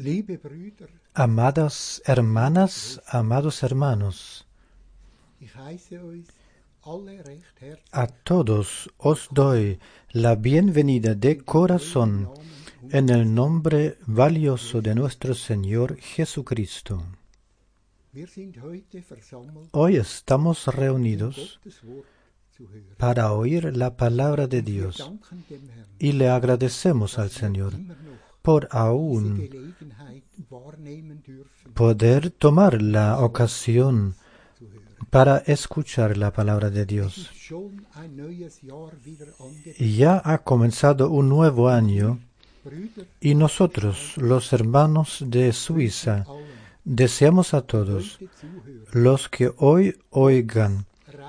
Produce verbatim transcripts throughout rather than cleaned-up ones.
Amadas hermanas, amados hermanos, a todos os doy la bienvenida de corazón en el nombre valioso de nuestro Señor Jesucristo. Hoy estamos reunidos para oír la palabra de Dios y le agradecemos al Señor por aún poder tomar la ocasión para escuchar la palabra de Dios. Ya ha comenzado un nuevo año y nosotros, los hermanos de Suiza, deseamos a todos los que hoy oigan,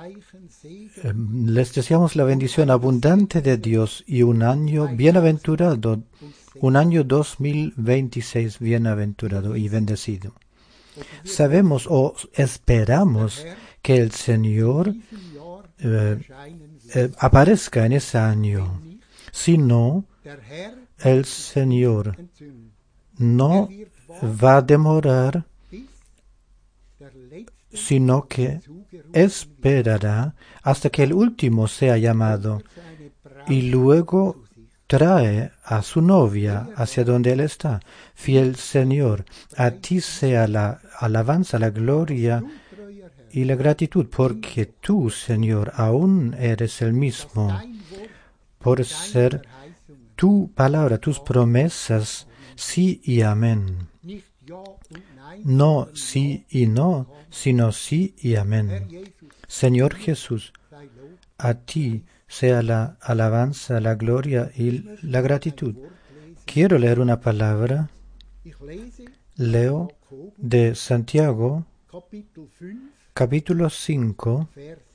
les deseamos la bendición abundante de Dios y un año bienaventurado, un año dos mil veintiséis bienaventurado y bendecido. Sabemos o esperamos que el Señor eh, eh, aparezca en ese año. Si no, el Señor no va a demorar, sino que esperará hasta que el último sea llamado y luego trae a su novia hacia donde Él está. Fiel Señor, a ti sea la alabanza, la gloria y la gratitud, porque tú, Señor, aún eres el mismo, por ser tu palabra, tus promesas, sí y amén. No sí y no, sino sí y amén. Señor Jesús, a ti sea la alabanza, la gloria y la gratitud. Quiero leer una palabra. Leo de Santiago, capítulo cinco,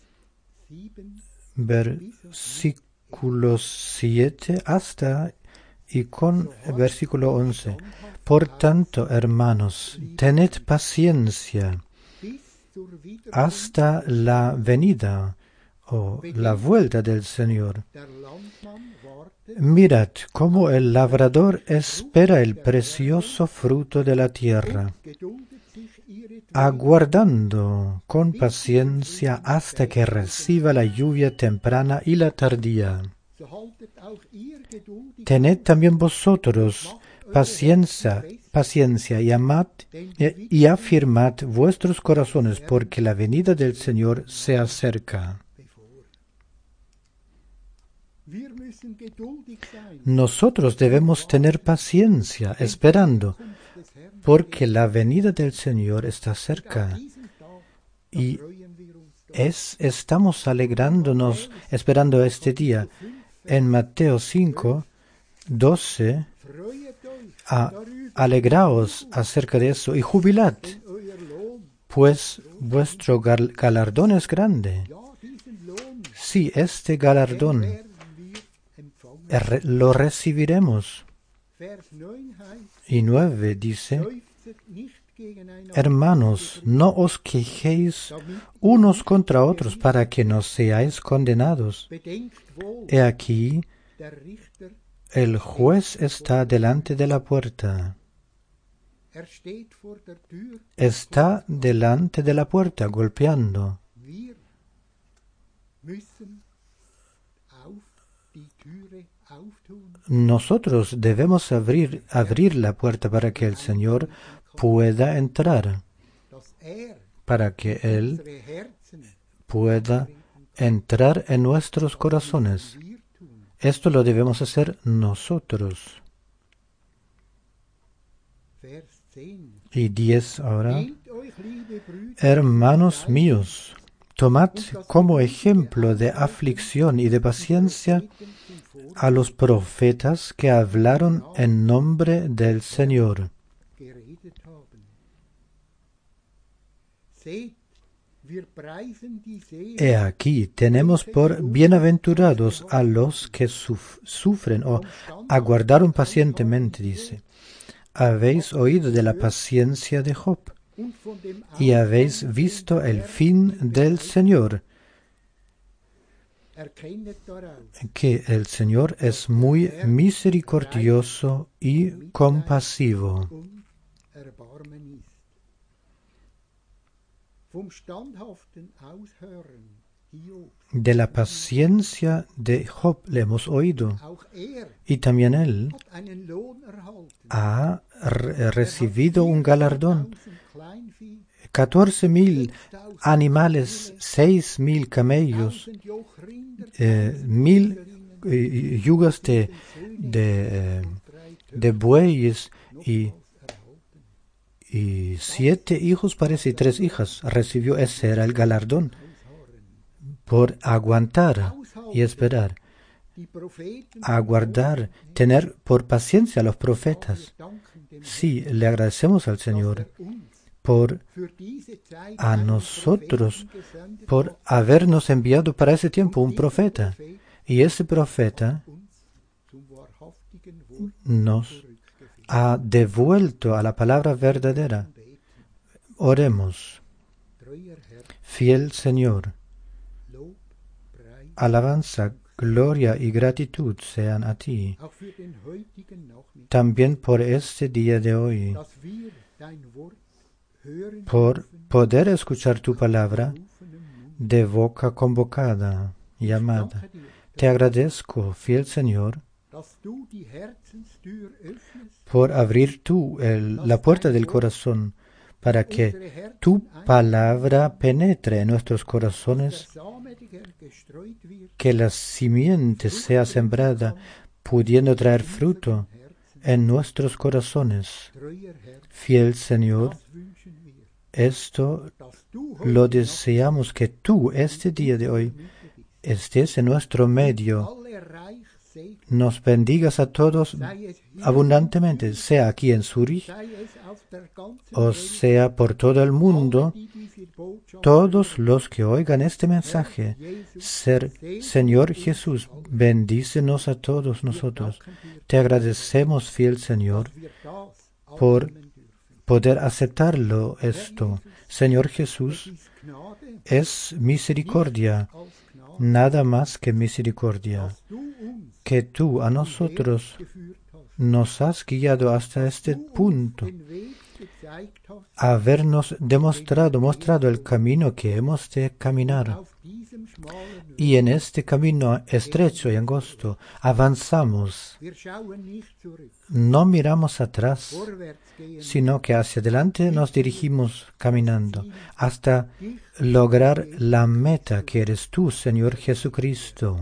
versículo siete hasta y con el versículo once. Por tanto, hermanos, tened paciencia hasta la venida o la vuelta del Señor. Mirad cómo el labrador espera el precioso fruto de la tierra, aguardando con paciencia hasta que reciba la lluvia temprana y la tardía. Tened también vosotros paciencia, paciencia y amad y afirmad vuestros corazones, porque la venida del Señor se acerca. Nosotros debemos tener paciencia esperando, porque la venida del Señor está cerca. Y es, estamos alegrándonos esperando este día. En Mateo cinco, doce, a, alegraos acerca de eso y jubilad, pues vuestro gal, galardón es grande. Sí, este galardón lo recibiremos. Y nueve dice: hermanos, no os quejéis unos contra otros para que no seáis condenados. He aquí, el juez está delante de la puerta. Está delante de la puerta golpeando. Nosotros debemos abrir, abrir la puerta para que el Señor pueda entrar, para que Él pueda entrar en nuestros corazones. Esto lo debemos hacer nosotros. Y diez ahora. Hermanos míos, tomad como ejemplo de aflicción y de paciencia a los profetas que hablaron en nombre del Señor. He aquí, tenemos por bienaventurados a los que suf- sufren o aguardaron pacientemente, dice. Habéis oído de la paciencia de Job y habéis visto el fin del Señor, que el Señor es muy misericordioso y compasivo. De la paciencia de Job le hemos oído, y también él ha re- recibido un galardón. Catorce mil animales, seis mil camellos, eh, mil eh, yugas de, de, eh, de bueyes y, y siete hijos, parece, y tres hijas. Recibió, ese era el galardón por aguantar y esperar, aguardar, tener por paciencia a los profetas. Sí, le agradecemos al Señor por a nosotros, por habernos enviado para ese tiempo un profeta. Y ese profeta nos ha devuelto a la palabra verdadera. Oremos. Fiel Señor, alabanza, gloria y gratitud sean a ti, también por este día de hoy, por poder escuchar tu palabra de boca convocada, llamada. Te agradezco, fiel Señor, por abrir tú el, la puerta del corazón, para que tu palabra penetre en nuestros corazones, que la simiente sea sembrada, pudiendo traer fruto en nuestros corazones. Fiel Señor, esto lo deseamos, que tú este día de hoy estés en nuestro medio, nos bendigas a todos abundantemente, sea aquí en Zurich o sea por todo el mundo. Todos los que oigan este mensaje, ser Señor Jesús, bendícenos a todos nosotros. Te agradecemos, fiel Señor, por poder aceptarlo esto. Señor Jesús, es misericordia, nada más que misericordia, que tú a nosotros nos has guiado hasta este punto, habernos demostrado, mostrado el camino que hemos de caminar. Y en este camino estrecho y angosto avanzamos. No miramos atrás, sino que hacia adelante nos dirigimos caminando hasta lograr la meta que eres tú, Señor Jesucristo.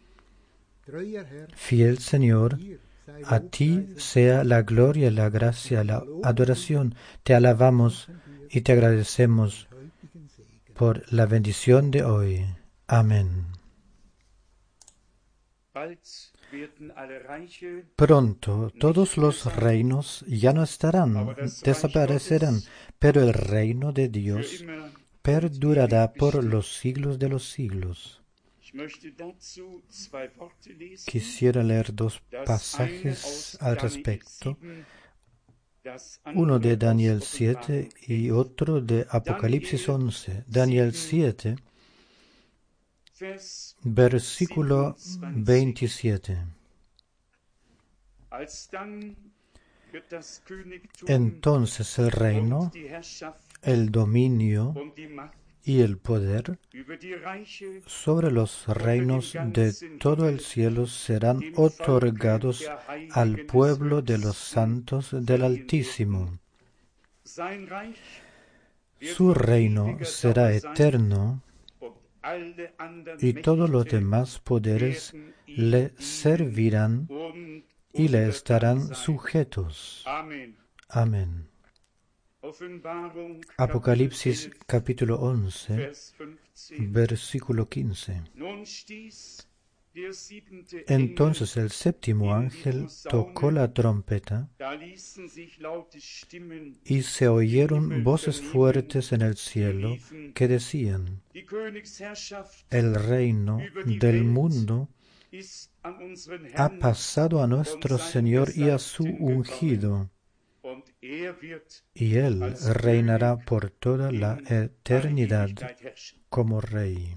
Fiel Señor, a ti sea la gloria, la gracia, la adoración. Te alabamos y te agradecemos por la bendición de hoy. Amén. Pronto todos los reinos ya no estarán, desaparecerán, pero el reino de Dios perdurará por los siglos de los siglos. Quisiera leer dos pasajes al respecto, uno de Daniel siete y otro de Apocalipsis once. Daniel siete, versículo veintisiete. Entonces el reino, el dominio y el poder sobre los reinos de todo el cielo serán otorgados al pueblo de los santos del Altísimo. Su reino será eterno y todos los demás poderes le servirán y le estarán sujetos. Amén. Apocalipsis capítulo once, versículo quince. Entonces el séptimo ángel tocó la trompeta y se oyeron voces fuertes en el cielo que decían: el reino del mundo ha pasado a nuestro Señor y a su ungido, y Él reinará por toda la eternidad como Rey.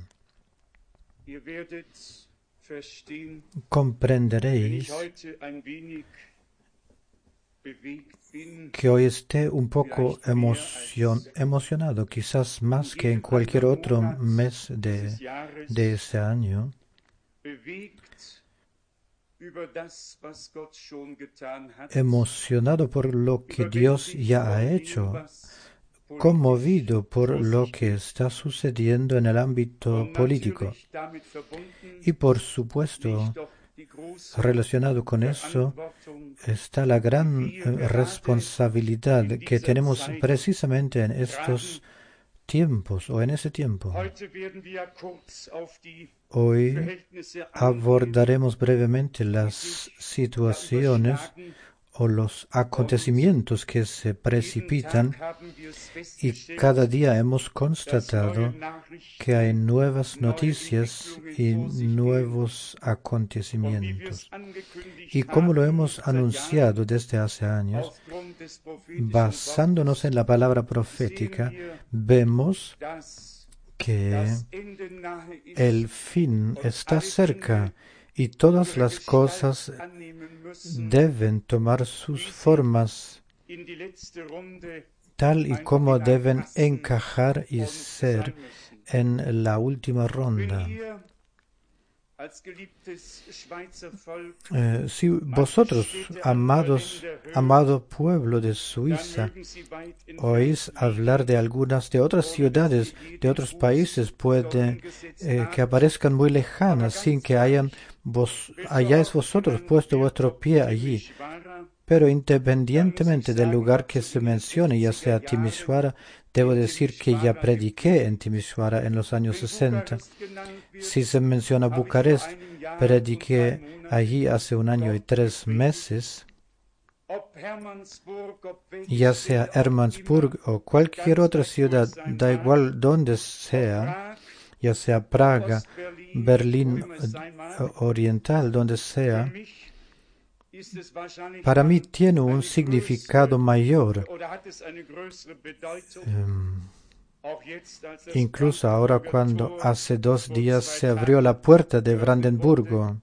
Comprenderéis que hoy esté un poco emocion, emocionado, quizás más que en cualquier otro mes de, de ese año, emocionado por lo que Dios ya ha hecho, conmovido por lo que está sucediendo en el ámbito político. Y por supuesto, relacionado con eso, está la gran responsabilidad que tenemos precisamente en estos tiempos o en ese tiempo. Hoy abordaremos brevemente las situaciones o los acontecimientos que se precipitan, y cada día hemos constatado que hay nuevas noticias y nuevos acontecimientos. Y como lo hemos anunciado desde hace años, basándonos en la palabra profética, vemos que el fin está cerca y todas las cosas deben tomar sus formas tal y como deben encajar y ser en la última ronda. Eh, si vosotros, amados, amado pueblo de Suiza, oís hablar de algunas de otras ciudades, de otros países, puede eh, que aparezcan muy lejanas, sin que hayan vos, hayáis vosotros puesto vuestro pie allí. Pero independientemente del lugar que se mencione, ya sea Timișoara, debo decir que ya prediqué en Timișoara en los años sesenta. Si se menciona Bucarest, prediqué allí hace un año y tres meses. Ya sea Hermannsburg o cualquier otra ciudad, da igual donde sea, ya sea Praga, Berlín Oriental, donde sea, para mí tiene un significado mayor. Um, incluso ahora, cuando hace dos días se abrió la puerta de Brandenburgo.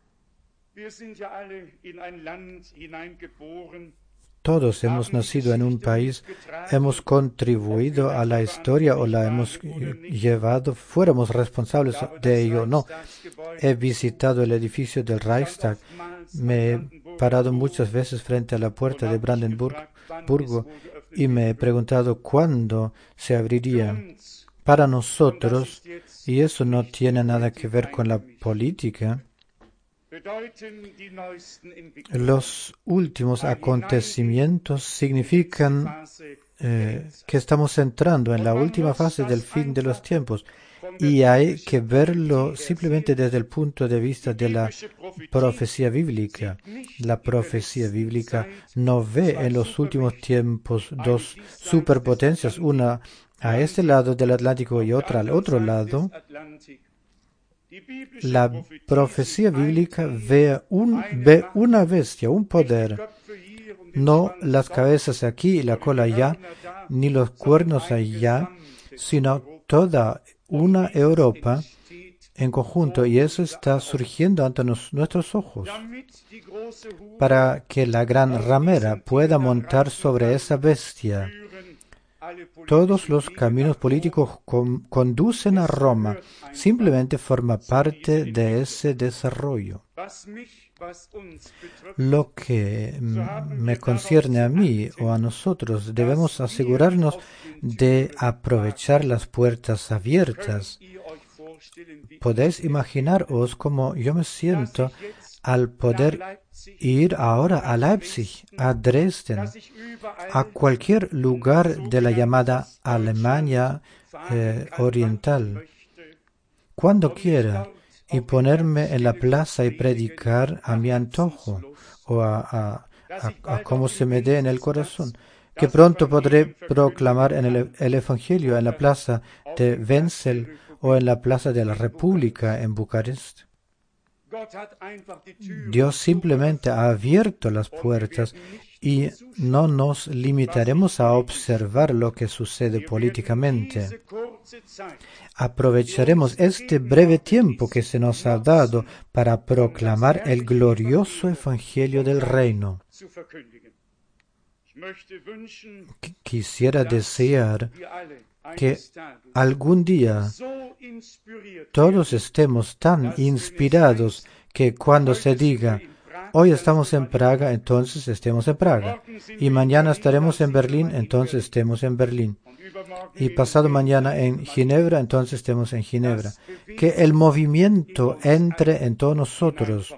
Todos hemos nacido en un país, hemos contribuido a la historia o la hemos llevado, fuéramos responsables de ello. No, he visitado el edificio del Reichstag, me he parado muchas veces frente a la puerta de Brandenburgo y me he preguntado cuándo se abriría. Para nosotros, y eso no tiene nada que ver con la política, los últimos acontecimientos significan eh, que estamos entrando en la última fase del fin de los tiempos, y hay que verlo simplemente desde el punto de vista de la profecía bíblica. La profecía bíblica no ve en los últimos tiempos dos superpotencias, una a este lado del Atlántico y otra al otro lado. La profecía bíblica ve, un, ve una bestia, un poder, no las cabezas aquí y la cola allá, ni los cuernos allá, sino toda una Europa en conjunto, y eso está surgiendo ante nos, nuestros ojos. Para que la gran ramera pueda montar sobre esa bestia, todos los caminos políticos con, conducen a Roma. Simplemente forma parte de ese desarrollo. Lo que me concierne a mí o a nosotros, debemos asegurarnos de aprovechar las puertas abiertas. Podéis imaginaros cómo yo me siento al poder ir ahora a Leipzig, a Dresden, a cualquier lugar de la llamada Alemania eh, Oriental, cuando quiera, y ponerme en la plaza y predicar a mi antojo o a, a, a, a como se me dé en el corazón, que pronto podré proclamar en el, el Evangelio en la plaza de Wenzel o en la plaza de la República en Bucarest. Dios simplemente ha abierto las puertas y no nos limitaremos a observar lo que sucede políticamente. Aprovecharemos este breve tiempo que se nos ha dado para proclamar el glorioso Evangelio del Reino. Quisiera desear que algún día todos estemos tan inspirados que cuando se diga, hoy estamos en Praga, entonces estemos en Praga, y mañana estaremos en Berlín, entonces estemos en Berlín, y pasado mañana en Ginebra, entonces estemos en Ginebra. Que el movimiento entre en todos nosotros.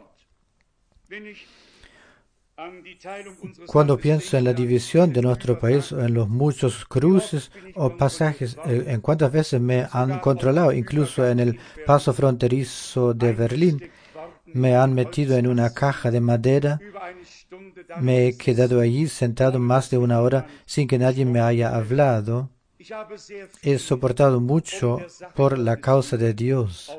Cuando pienso en la división de nuestro país, en los muchos cruces o pasajes, en cuántas veces me han controlado, incluso en el paso fronterizo de Berlín, me han metido en una caja de madera, me he quedado allí sentado más de una hora sin que nadie me haya hablado. He soportado mucho por la causa de Dios.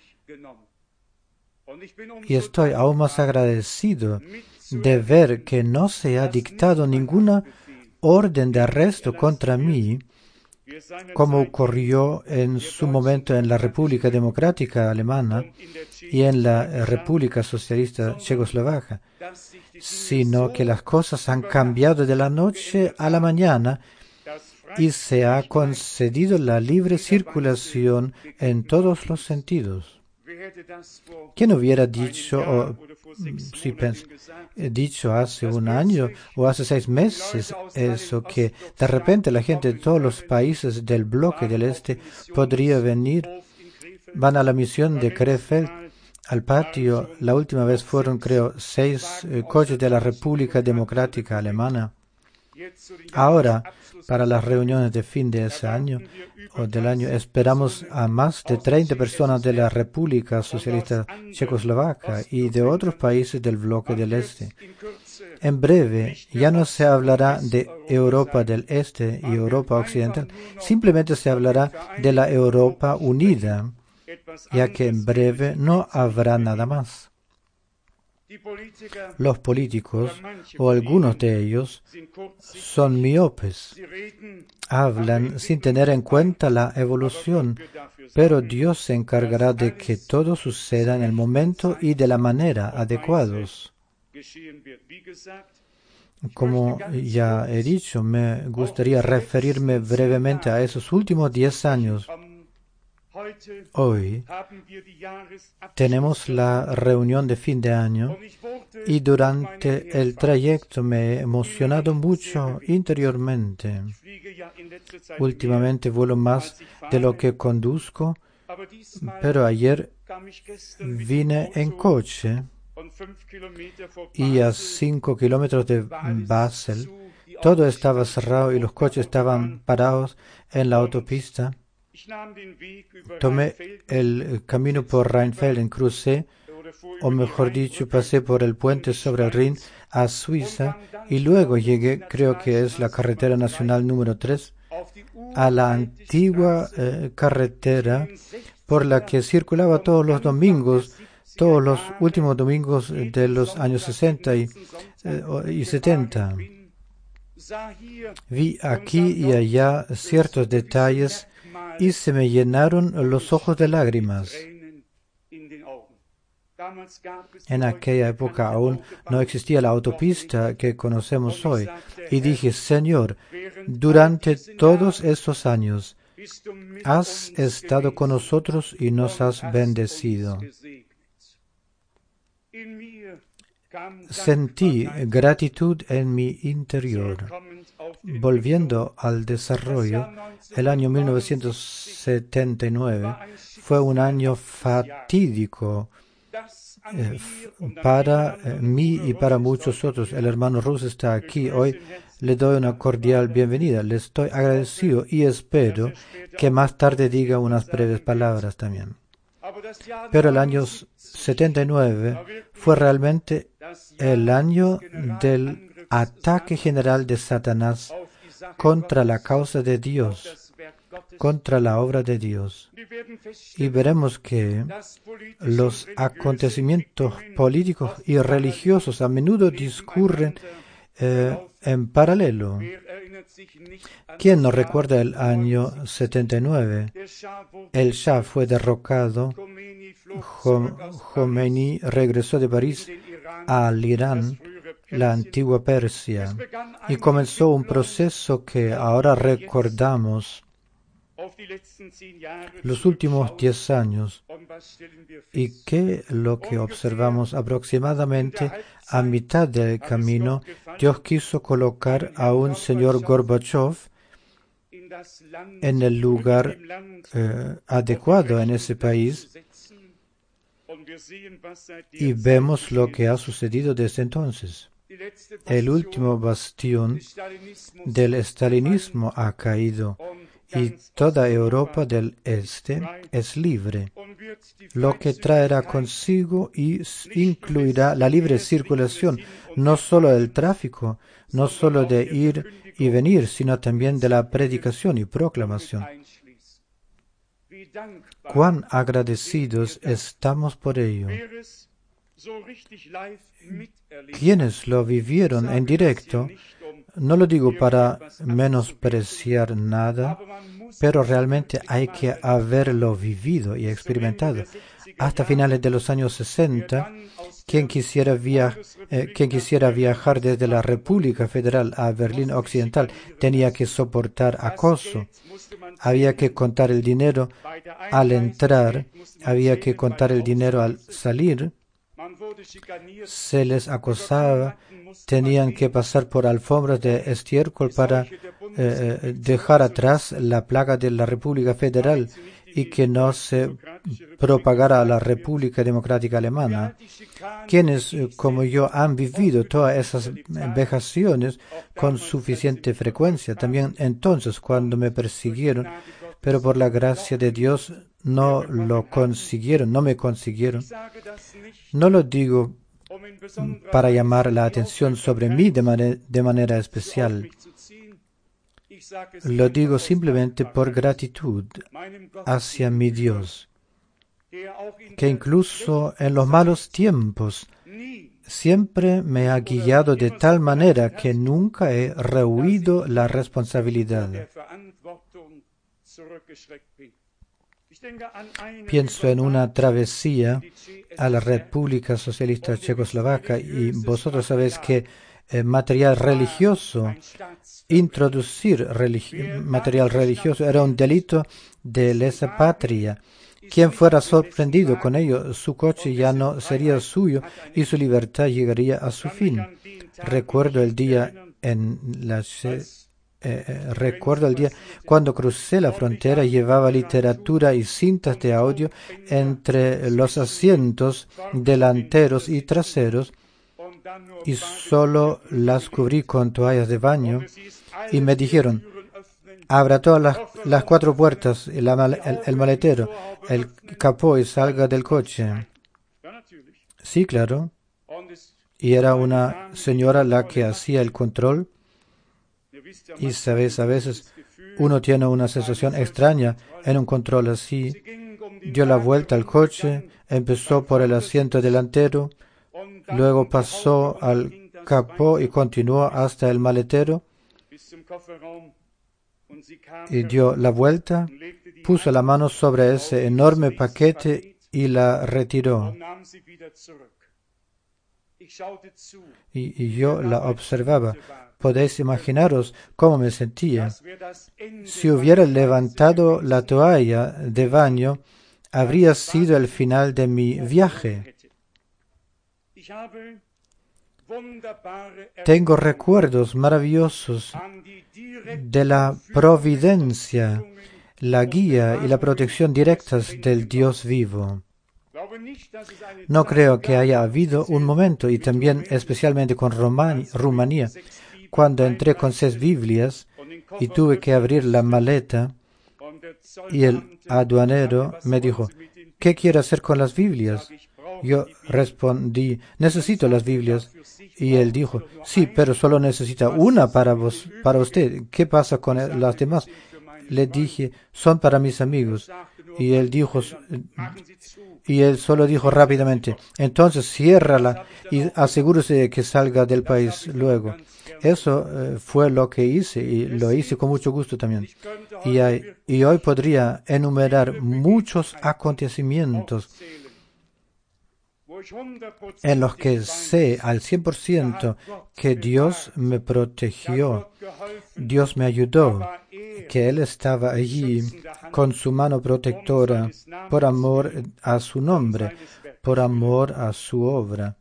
Y estoy aún más agradecido de ver que no se ha dictado ninguna orden de arresto contra mí, como ocurrió en su momento en la República Democrática Alemana y en la República Socialista Checoslovaca, sino que las cosas han cambiado de la noche a la mañana y se ha concedido la libre circulación en todos los sentidos. ¿Quién hubiera dicho, o, si pens, dicho hace un año o hace seis meses eso, que de repente la gente de todos los países del bloque del Este podría venir, van a la misión de Krefeld, al patio? La última vez fueron, creo, seis eh, coches de la República Democrática Alemana. Ahora, para las reuniones de fin de ese año o del año, esperamos a más de treinta personas de la República Socialista Checoslovaca y de otros países del bloque del Este. En breve, ya no se hablará de Europa del Este y Europa Occidental, simplemente se hablará de la Europa unida, ya que en breve no habrá nada más. Los políticos, o algunos de ellos, son miopes. Hablan sin tener en cuenta la evolución, pero Dios se encargará de que todo suceda en el momento y de la manera adecuados. Como ya he dicho, me gustaría referirme brevemente a esos últimos diez años. Hoy tenemos la reunión de fin de año y durante el trayecto me he emocionado mucho interiormente. Últimamente vuelo más de lo que conduzco, pero ayer vine en coche y a cinco kilómetros de Basel todo estaba cerrado y los coches estaban parados en la autopista. Tomé el camino por Rheinfelden, crucé, o mejor dicho, pasé por el puente sobre el Rin a Suiza y luego llegué, creo que es la carretera nacional número tres, a la antigua eh, carretera por la que circulaba todos los domingos, todos los últimos domingos de los años sesenta y, eh, y setenta. Vi aquí y allá ciertos detalles y se me llenaron los ojos de lágrimas. En aquella época aún no existía la autopista que conocemos hoy. Y dije, Señor, durante todos estos años has estado con nosotros y nos has bendecido. Sentí gratitud en mi interior. Volviendo al desarrollo, el año mil novecientos setenta y nueve fue un año fatídico eh, para eh, mí y para muchos otros. El hermano Rus está aquí hoy. Le doy una cordial bienvenida. Le estoy agradecido y espero que más tarde diga unas breves palabras también. Pero el año setenta y nueve fue realmente el año del ataque general de Satanás contra la causa de Dios, contra la obra de Dios. Y veremos que los acontecimientos políticos y religiosos a menudo discurren eh, en paralelo. ¿Quién no recuerda el año setenta y nueve? El Shah fue derrocado, Khomeini regresó de París al Irán la antigua Persia, y comenzó un proceso que ahora recordamos los últimos diez años, y que lo que observamos aproximadamente a mitad del camino, Dios quiso colocar a un señor Gorbachev en el lugar eh, adecuado en ese país, y vemos lo que ha sucedido desde entonces. El último bastión del estalinismo ha caído y toda Europa del Este es libre, lo que traerá consigo y incluirá la libre circulación, no solo del tráfico, no solo de ir y venir, sino también de la predicación y proclamación. Cuán agradecidos estamos por ello. Quienes lo vivieron en directo, no lo digo para menospreciar nada, pero realmente hay que haberlo vivido y experimentado. Hasta finales de los años sesenta, quien quisiera, via eh, quien quisiera viajar desde la República Federal a Berlín Occidental tenía que soportar acoso. Había que contar el dinero al entrar, había que contar el dinero al salir. Se les acosaba, tenían que pasar por alfombras de estiércol para eh, dejar atrás la plaga de la República Federal y que no se propagara a la República Democrática Alemana. Quienes, eh, como yo, han vivido todas esas vejaciones con suficiente frecuencia. También entonces, cuando me persiguieron, pero por la gracia de Dios no lo consiguieron, no me consiguieron. No lo digo para llamar la atención sobre mí de, man de manera especial. Lo digo simplemente por gratitud hacia mi Dios, que incluso en los malos tiempos siempre me ha guiado de tal manera que nunca he rehuido la responsabilidad. Pienso en una travesía a la República Socialista Checoslovaca, y vosotros sabéis que eh, material religioso, introducir religi material religioso era un delito de lesa patria. Quien fuera sorprendido con ello, su coche ya no sería suyo y su libertad llegaría a su fin. Recuerdo el día en la Eh, eh, recuerdo el día cuando crucé la frontera, llevaba literatura y cintas de audio entre los asientos delanteros y traseros y solo las cubrí con toallas de baño, y me dijeron: abra todas las, las cuatro puertas, el, el, el maletero, el capó y salga del coche. Sí, claro. Y era una señora la que hacía el control. Y sabes, a veces uno tiene una sensación extraña en un control así. Dio la vuelta al coche, empezó por el asiento delantero, luego pasó al capó y continuó hasta el maletero, y dio la vuelta, puso la mano sobre ese enorme paquete y la retiró. Y, y yo la observaba. Podéis imaginaros cómo me sentía. Si hubiera levantado la toalla de baño, habría sido el final de mi viaje. Tengo recuerdos maravillosos de la providencia, la guía y la protección directas del Dios vivo. No creo que haya habido un momento, y también especialmente con Romani- Rumanía, cuando entré con seis Biblias y tuve que abrir la maleta, y el aduanero me dijo: ¿qué quiere hacer con las Biblias? Yo respondí: necesito las Biblias. Y él dijo: sí, pero solo necesita una para vos, para usted. ¿Qué pasa con las demás? Le dije: son para mis amigos. Y él dijo, y él solo dijo rápidamente: entonces ciérrala y asegúrese de que salga del país luego. Eso eh, fue lo que hice, y lo hice con mucho gusto también. Y, hay, y hoy podría enumerar muchos acontecimientos en los que sé al cien por ciento que Dios me protegió, Dios me ayudó, que Él estaba allí con su mano protectora por amor a su nombre, por amor a su obra.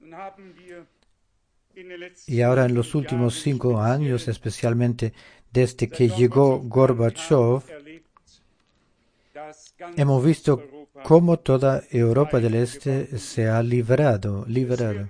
Y ahora en los últimos cinco años, especialmente desde que llegó Gorbachev, hemos visto cómo toda Europa del Este se ha librado, liberado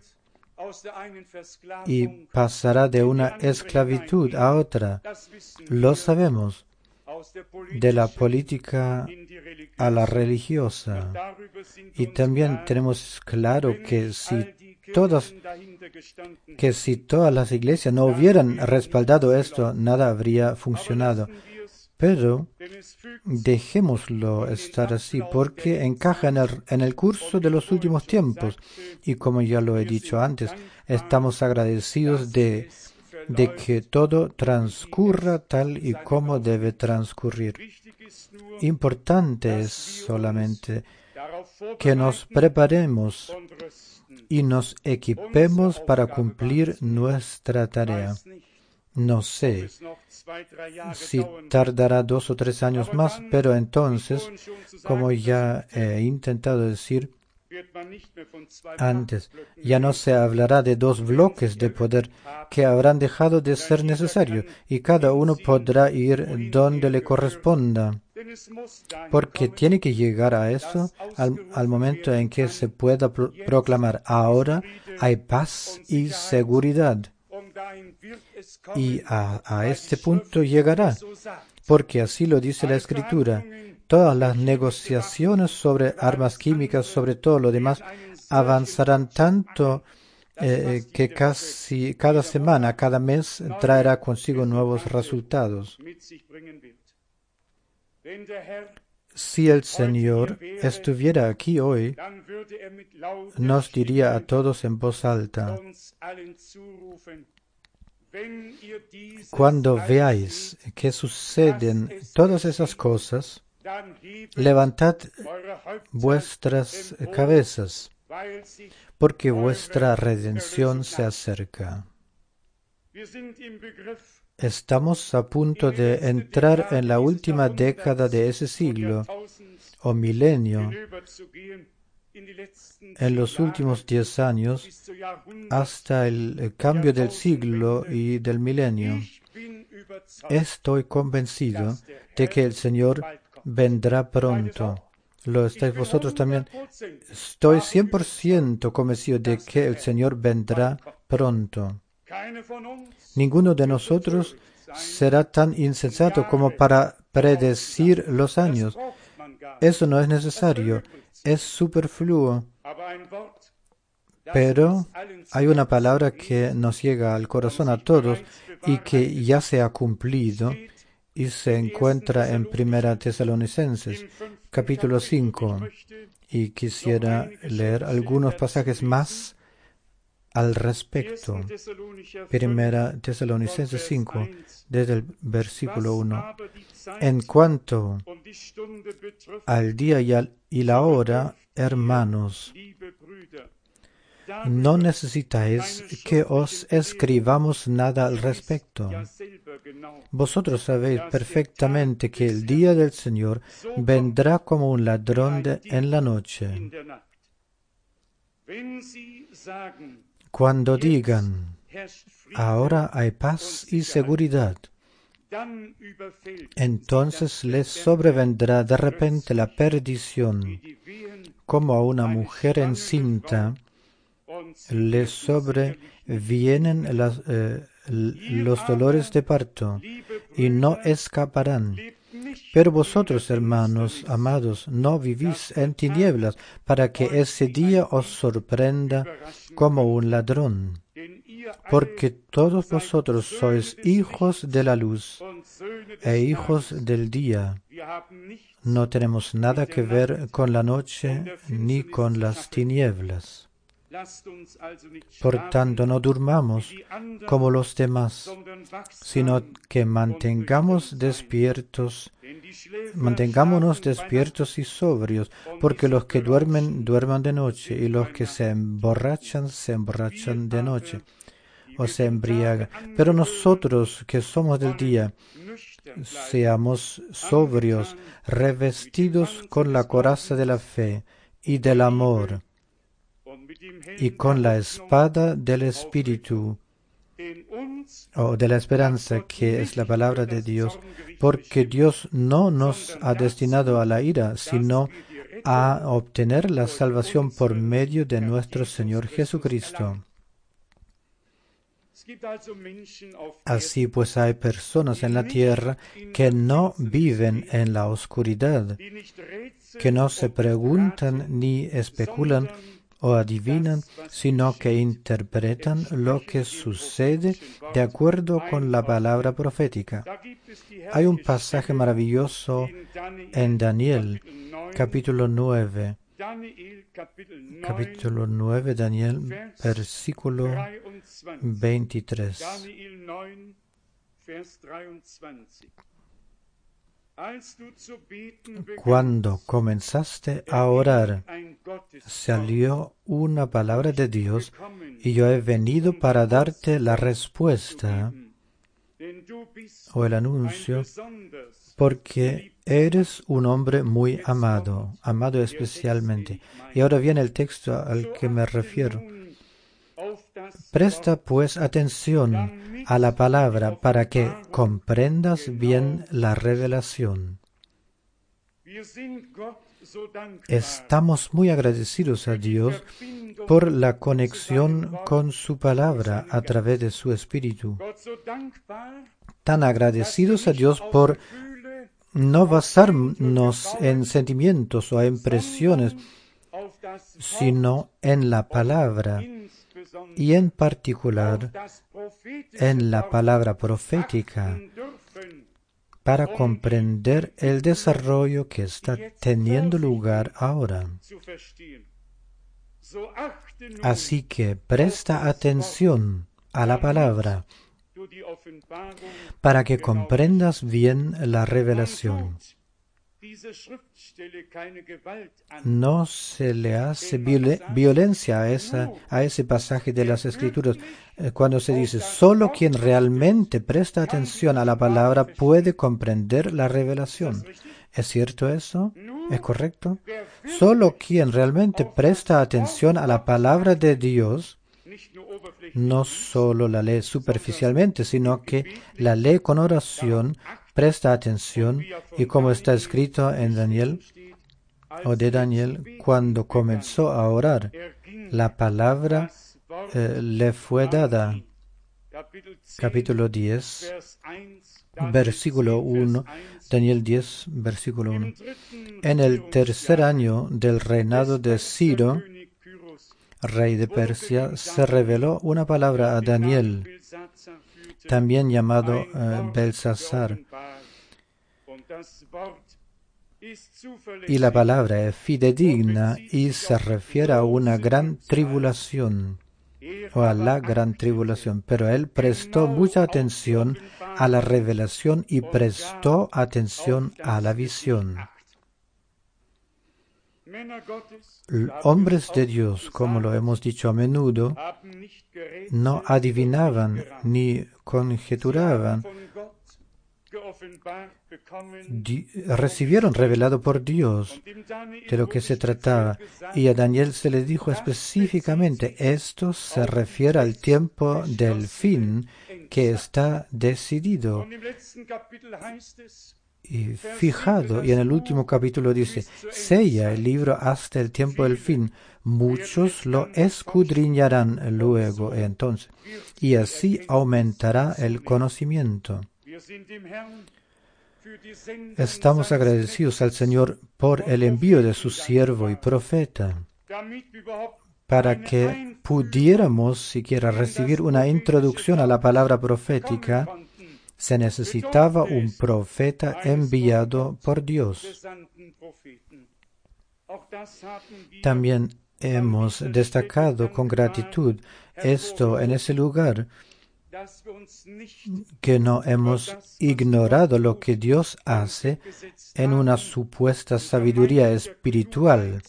y pasará de una esclavitud a otra. Lo sabemos, de la política a la religiosa. Y también tenemos claro que si todas, que si todas las iglesias no hubieran respaldado esto, nada habría funcionado. Pero dejémoslo estar así, porque encaja en el, en el curso de los últimos tiempos. Y como ya lo he dicho antes, estamos agradecidos de, de que todo transcurra tal y como debe transcurrir. Importante es solamente que nos preparemos y nos equipemos para cumplir nuestra tarea. No sé si tardará dos o tres años más, pero entonces, como ya he intentado decir antes, ya no se hablará de dos bloques de poder que habrán dejado de ser necesarios y cada uno podrá ir donde le corresponda, porque tiene que llegar a eso al, al momento en que se pueda pro- proclamar ahora hay paz y seguridad. Y a, a este punto llegará, porque así lo dice la Escritura. Todas las negociaciones sobre armas químicas, sobre todo lo demás, avanzarán tanto eh, que casi cada semana, cada mes traerá consigo nuevos resultados. Si el Señor estuviera aquí hoy, nos diría a todos en voz alta: cuando veáis que suceden todas esas cosas, levantad vuestras cabezas, porque vuestra redención se acerca. Estamos a punto de entrar en la última década de ese siglo o milenio. En los últimos diez años, hasta el cambio del siglo y del milenio, estoy convencido de que el Señor vendrá pronto. ¿Lo estáis vosotros también? Estoy cien por ciento convencido de que el Señor vendrá pronto. Ninguno de nosotros será tan insensato como para predecir los años. Eso no es necesario, es superfluo. Pero hay una palabra que nos llega al corazón a todos y que ya se ha cumplido y se encuentra en Primera Tesalonicenses, capítulo cinco. Y quisiera leer algunos pasajes más al respecto. Primera Tesalonicenses cinco, desde el versículo uno. En cuanto al día y, al, y la hora, hermanos, no necesitáis que os escribamos nada al respecto. Vosotros sabéis perfectamente que el día del Señor vendrá como un ladrón de, en la noche. Cuando digan, ahora hay paz y seguridad, entonces les sobrevendrá de repente la perdición, como a una mujer encinta les sobrevienen las, eh, los dolores de parto, y no escaparán. Pero vosotros, hermanos amados, no vivís en tinieblas, para que ese día os sorprenda como un ladrón. Porque todos vosotros sois hijos de la luz e hijos del día. No tenemos nada que ver con la noche ni con las tinieblas. Por tanto, no durmamos como los demás, sino que mantengamos despiertos, mantengámonos despiertos y sobrios, porque los que duermen, duerman de noche, y los que se emborrachan, se emborrachan de noche, o se embriagan. Pero nosotros, que somos del día, seamos sobrios, revestidos con la coraza de la fe y del amor, y con la espada del Espíritu, o de la esperanza, que es la palabra de Dios, porque Dios no nos ha destinado a la ira, sino a obtener la salvación por medio de nuestro Señor Jesucristo. Así pues, hay personas en la tierra que no viven en la oscuridad, que no se preguntan ni especulan o adivinan, sino que interpretan lo que sucede de acuerdo con la palabra profética. Hay un pasaje maravilloso en Daniel, capítulo nueve. Capítulo nueve, Daniel, versículo veintitrés. Cuando comenzaste a orar, salió una palabra de Dios, y yo he venido para darte la respuesta o el anuncio, porque eres un hombre muy amado, amado especialmente. Y ahora viene el texto al que me refiero. Presta pues atención a la palabra para que comprendas bien la revelación. Estamos muy agradecidos a Dios por la conexión con su palabra a través de su Espíritu. Tan agradecidos a Dios por no basarnos en sentimientos o impresiones, sino en la palabra, y en particular en la palabra profética, para comprender el desarrollo que está teniendo lugar ahora. Así que presta atención a la palabra para que comprendas bien la revelación. No se le hace violencia a, esa, a ese pasaje de las Escrituras cuando se dice: solo quien realmente presta atención a la palabra puede comprender la revelación. ¿Es cierto eso? ¿Es correcto? Solo quien realmente presta atención a la palabra de Dios no solo la lee superficialmente, sino que la lee con oración, presta atención, y como está escrito en Daniel, o de Daniel, cuando comenzó a orar, la palabra eh, le fue dada. Capítulo diez, versículo uno, Daniel diez, versículo uno. En el tercer año del reinado de Ciro, rey de Persia, se reveló una palabra a Daniel, también llamado eh, Belsasar. Y la palabra es fidedigna y se refiere a una gran tribulación, o a la gran tribulación. Pero él prestó mucha atención a la revelación y prestó atención a la visión. Hombres de Dios, como lo hemos dicho a menudo, no adivinaban ni conjeturaban. Di- recibieron revelado por Dios de lo que se trataba, y a Daniel se le dijo específicamente: esto se refiere al tiempo del fin que está decidido y fijado. Y en el último capítulo dice: sella el libro hasta el tiempo del fin, muchos lo escudriñarán luego entonces, y así aumentará el conocimiento. Estamos agradecidos al Señor por el envío de su siervo y profeta, para que pudiéramos siquiera recibir una introducción a la palabra profética. Se necesitaba un profeta enviado por Dios. También hemos destacado con gratitud esto en ese lugar, que no hemos ignorado lo que Dios hace en una supuesta sabiduría espiritual.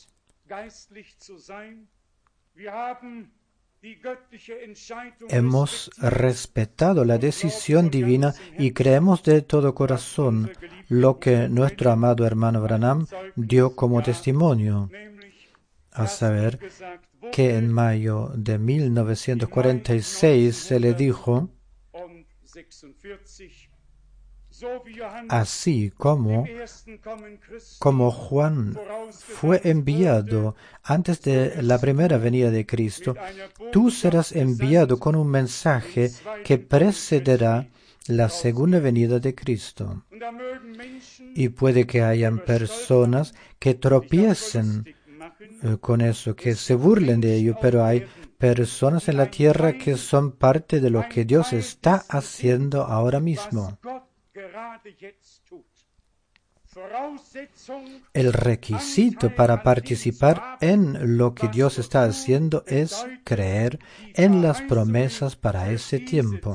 Hemos respetado la decisión divina y creemos de todo corazón lo que nuestro amado hermano Branham dio como testimonio, a saber, que en mayo de mil novecientos cuarenta y seis se le dijo: así como, como Juan fue enviado antes de la primera venida de Cristo, tú serás enviado con un mensaje que precederá la segunda venida de Cristo. Y puede que hayan personas que tropiecen eh, con eso, que se burlen de ello, pero hay personas en la tierra que son parte de lo que Dios está haciendo ahora mismo. El requisito para participar en lo que Dios está haciendo es creer en las promesas para ese tiempo.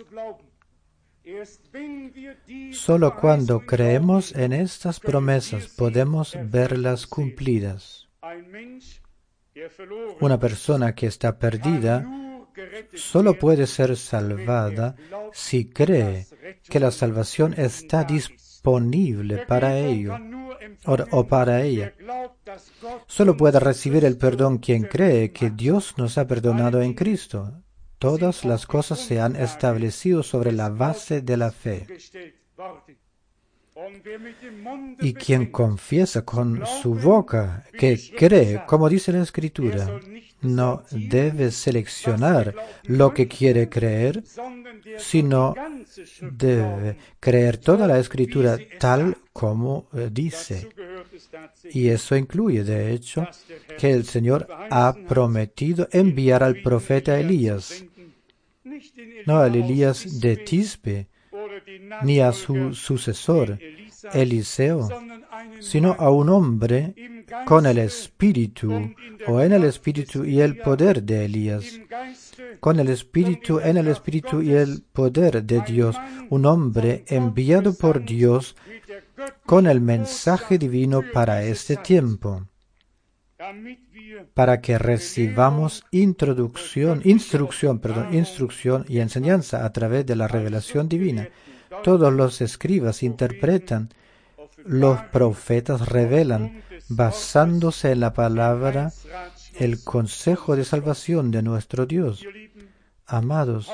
Solo cuando creemos en estas promesas podemos verlas cumplidas. Una persona que está perdida solo puede ser salvada si cree que la salvación está disponible para ello o, o para ella. Solo puede recibir el perdón quien cree que Dios nos ha perdonado en Cristo. Todas las cosas se han establecido sobre la base de la fe. Y quien confiesa con su boca que cree, como dice la Escritura, no debe seleccionar lo que quiere creer, sino debe creer toda la Escritura tal como eh, dice. Y eso incluye, de hecho, que el Señor ha prometido enviar al profeta Elías, no al Elías de Tisbe, ni a su sucesor, Eliseo, sino a un hombre con el espíritu, o en el espíritu y el poder de Elías, con el espíritu, en el espíritu y el poder de Dios, un hombre enviado por Dios con el mensaje divino para este tiempo, para que recibamos introducción, instrucción, perdón, instrucción y enseñanza a través de la revelación divina. Todos los escribas interpretan, los profetas revelan, basándose en la palabra, el consejo de salvación de nuestro Dios. Amados,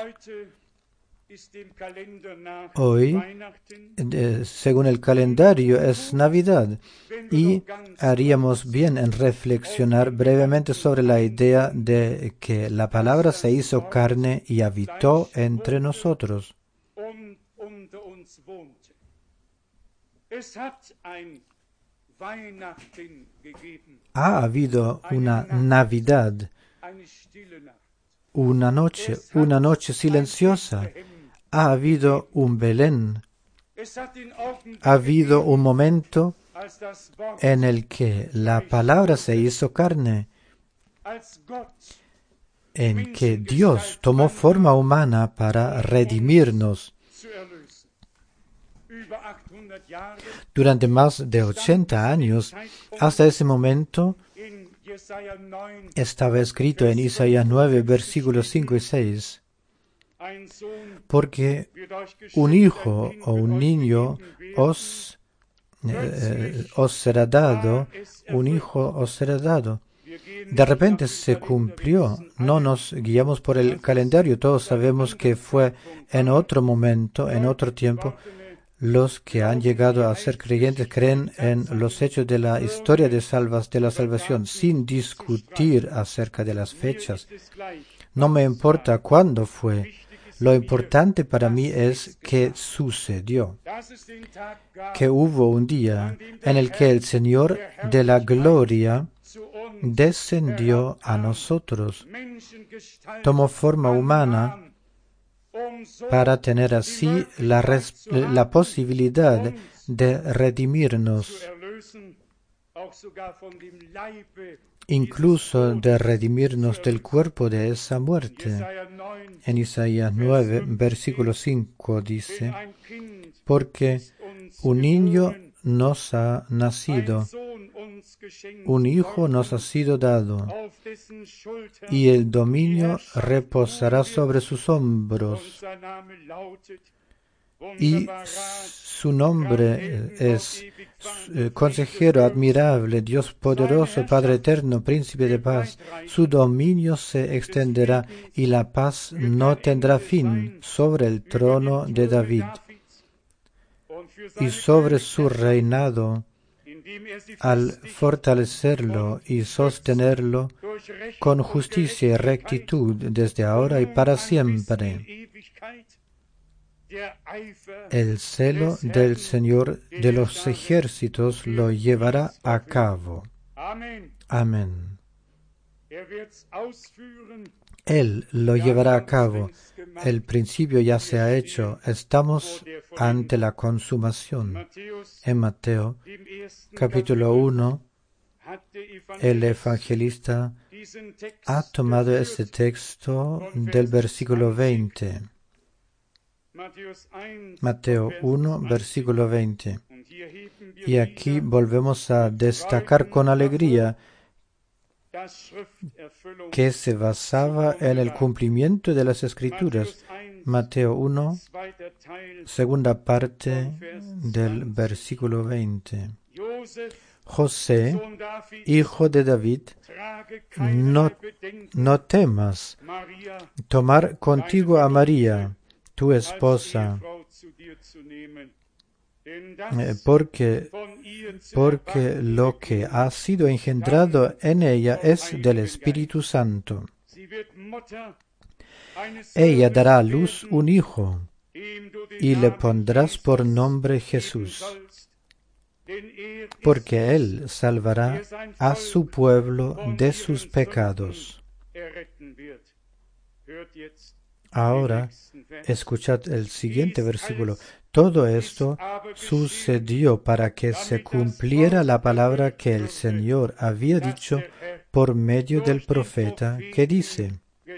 hoy, eh, según el calendario, es Navidad y haríamos bien en reflexionar brevemente sobre la idea de que la palabra se hizo carne y habitó entre nosotros. Ha habido una Navidad, una noche, una noche silenciosa. Ha habido un Belén. Ha habido un momento en el que la palabra se hizo carne, en que Dios tomó forma humana para redimirnos. Durante más de ochenta años, hasta ese momento, estaba escrito en Isaías nueve, versículos cinco y seis, porque un hijo o un niño os, eh, os será dado, un hijo os será dado. De repente se cumplió. No nos guiamos por el calendario. Todos sabemos que fue en otro momento, en otro tiempo. Los que han llegado a ser creyentes creen en los hechos de la historia de, salvas, de la salvación sin discutir acerca de las fechas. No me importa cuándo fue. Lo importante para mí es que sucedió, que hubo un día en el que el Señor de la gloria descendió a nosotros, tomó forma humana para tener así la, res, la posibilidad de redimirnos incluso de redimirnos del cuerpo de esa muerte. En Isaías nueve, versículo cinco dice, porque un niño nos ha nacido, un hijo nos ha sido dado, y el dominio reposará sobre sus hombros, y su nombre es eh, Consejero admirable, Dios poderoso, Padre eterno, Príncipe de paz. Su dominio se extenderá y la paz no tendrá fin sobre el trono de David y sobre su reinado, al fortalecerlo y sostenerlo con justicia y rectitud desde ahora y para siempre. El celo del Señor de los ejércitos lo llevará a cabo. Amén. Él lo llevará a cabo. El principio ya se ha hecho. Estamos ante la consumación. En Mateo, capítulo uno, el evangelista ha tomado este texto del versículo veinte. Mateo uno, versículo veinte. Y aquí volvemos a destacar con alegría que se basaba en el cumplimiento de las Escrituras. Mateo uno, segunda parte del versículo veinte. José, hijo de David, no, no temas tomar contigo a María, tu esposa, eh, porque, porque lo que ha sido engendrado en ella es del Espíritu Santo. Ella dará a luz un hijo, y le pondrás por nombre Jesús, porque él salvará a su pueblo de sus pecados. Ahora, escuchad el siguiente versículo. Todo esto sucedió para que se cumpliera la palabra que el Señor había dicho por medio del profeta, que dice: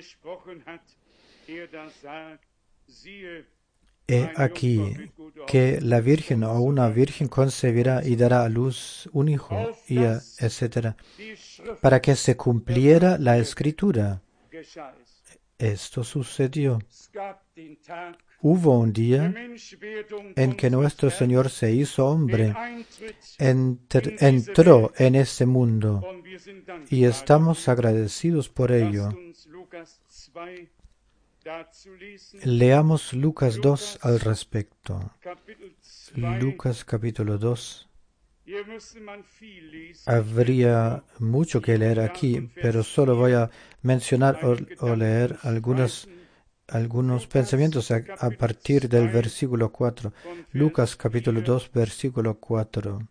He aquí que la virgen o una virgen concebirá y dará a luz un hijo, y etcétera, para que se cumpliera la escritura. Esto sucedió. Hubo un día en que nuestro Señor se hizo hombre, enter, entró en ese mundo, y estamos agradecidos por ello. Leamos Lucas dos al respecto. Lucas capítulo dos. Habría mucho que leer aquí, pero solo voy a mencionar o, o leer algunas, algunos pensamientos a, a partir del versículo cuatro. Lucas capítulo dos, versículo cuatro.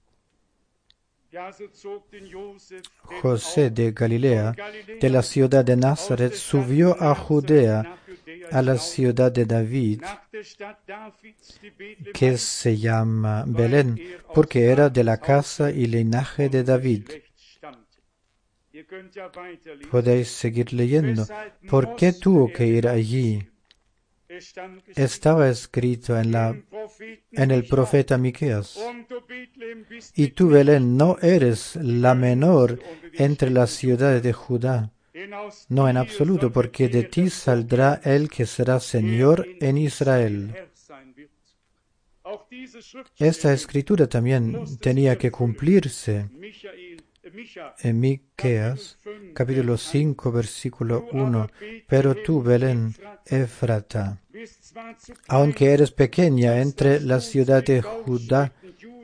José de Galilea, de la ciudad de Nazaret, subió a Judea, a la ciudad de David, que se llama Belén, porque era de la casa y linaje de David. Podéis seguir leyendo. ¿Por qué tuvo que ir allí? Estaba escrito en, la, en el profeta Miqueas: y tú, Belén, no eres la menor entre las ciudades de Judá. No en absoluto, porque de ti saldrá el que será Señor en Israel. Esta escritura también tenía que cumplirse en Miqueas, capítulo cinco, versículo uno. Pero tú, Belén, Efrata, aunque eres pequeña entre las ciudades de Judá,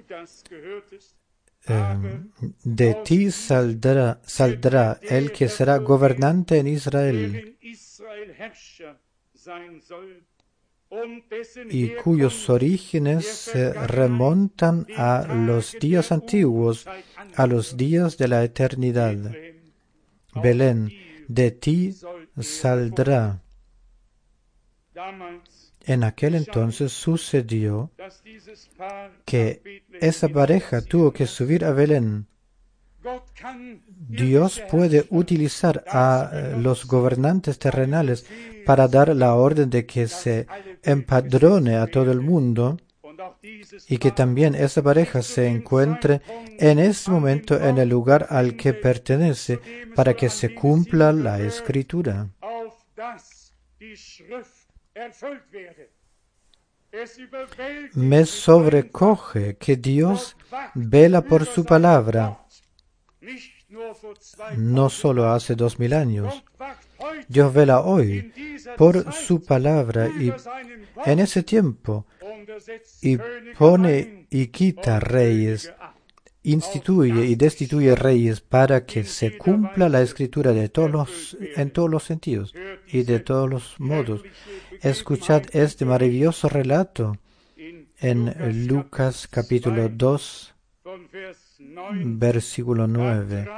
eh, de ti saldrá, saldrá el que será gobernante en Israel, y cuyos orígenes se remontan a los días antiguos, a los días de la eternidad. Belén, de ti saldrá. En aquel entonces sucedió que esa pareja tuvo que subir a Belén, Dios puede utilizar a eh, los gobernantes terrenales para dar la orden de que se empadrone a todo el mundo y que también esa pareja se encuentre en este momento en el lugar al que pertenece para que se cumpla la Escritura. Me sobrecoge que Dios vela por su palabra, no solo hace dos mil años. Dios vela hoy por su palabra y en ese tiempo y pone y quita reyes, instituye y destituye reyes para que se cumpla la Escritura de todos los, en todos los sentidos y de todos los modos. Escuchad este maravilloso relato en Lucas capítulo dos, versículo nueve.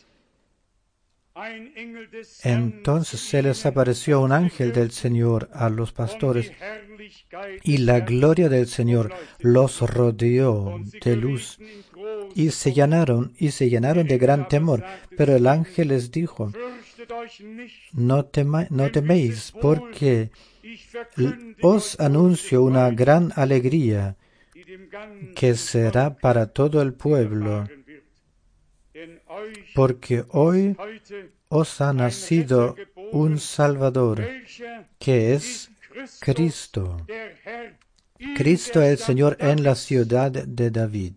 Entonces se les apareció un ángel del Señor a los pastores, y la gloria del Señor los rodeó de luz, y se llenaron, y se llenaron de gran temor. Pero el ángel les dijo: No, tema, no teméis, porque os anuncio una gran alegría que será para todo el pueblo, porque hoy os ha nacido un Salvador, que es Cristo, Cristo el Señor en la ciudad de David.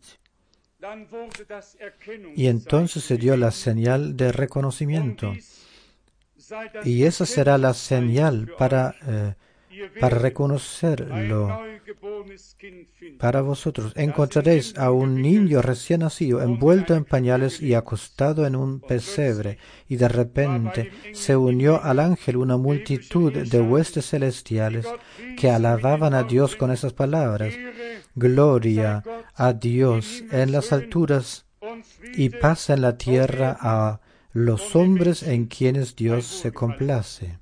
Y entonces se dio la señal de reconocimiento. Y esa será la señal para, eh, para reconocerlo. Para vosotros encontraréis a un niño recién nacido, envuelto en pañales y acostado en un pesebre. Y de repente se unió al ángel una multitud de huestes celestiales que alababan a Dios con esas palabras: Gloria a Dios en las alturas y paz en la tierra a los hombres en quienes Dios se complace.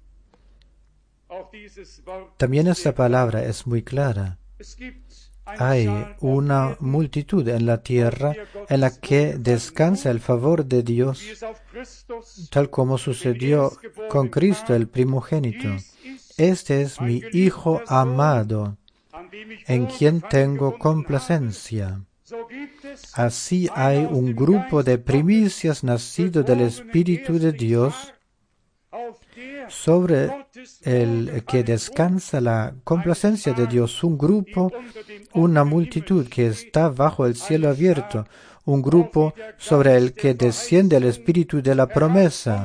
También esta palabra es muy clara. Hay una multitud en la tierra en la que descansa el favor de Dios, tal como sucedió con Cristo el primogénito. Este es mi Hijo amado, en quien tengo complacencia. Así hay un grupo de primicias nacido del Espíritu de Dios, sobre el que descansa la complacencia de Dios, un grupo, una multitud que está bajo el cielo abierto, un grupo sobre el que desciende el Espíritu de la promesa,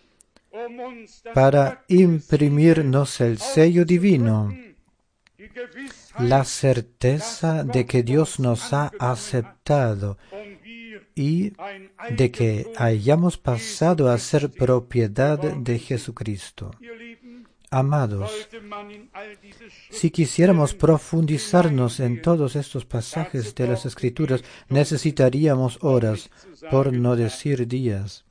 para imprimirnos el sello divino, la certeza de que Dios nos ha aceptado y de que hayamos pasado a ser propiedad de Jesucristo. Amados, si quisiéramos profundizarnos en todos estos pasajes de las Escrituras, necesitaríamos horas, por no decir días.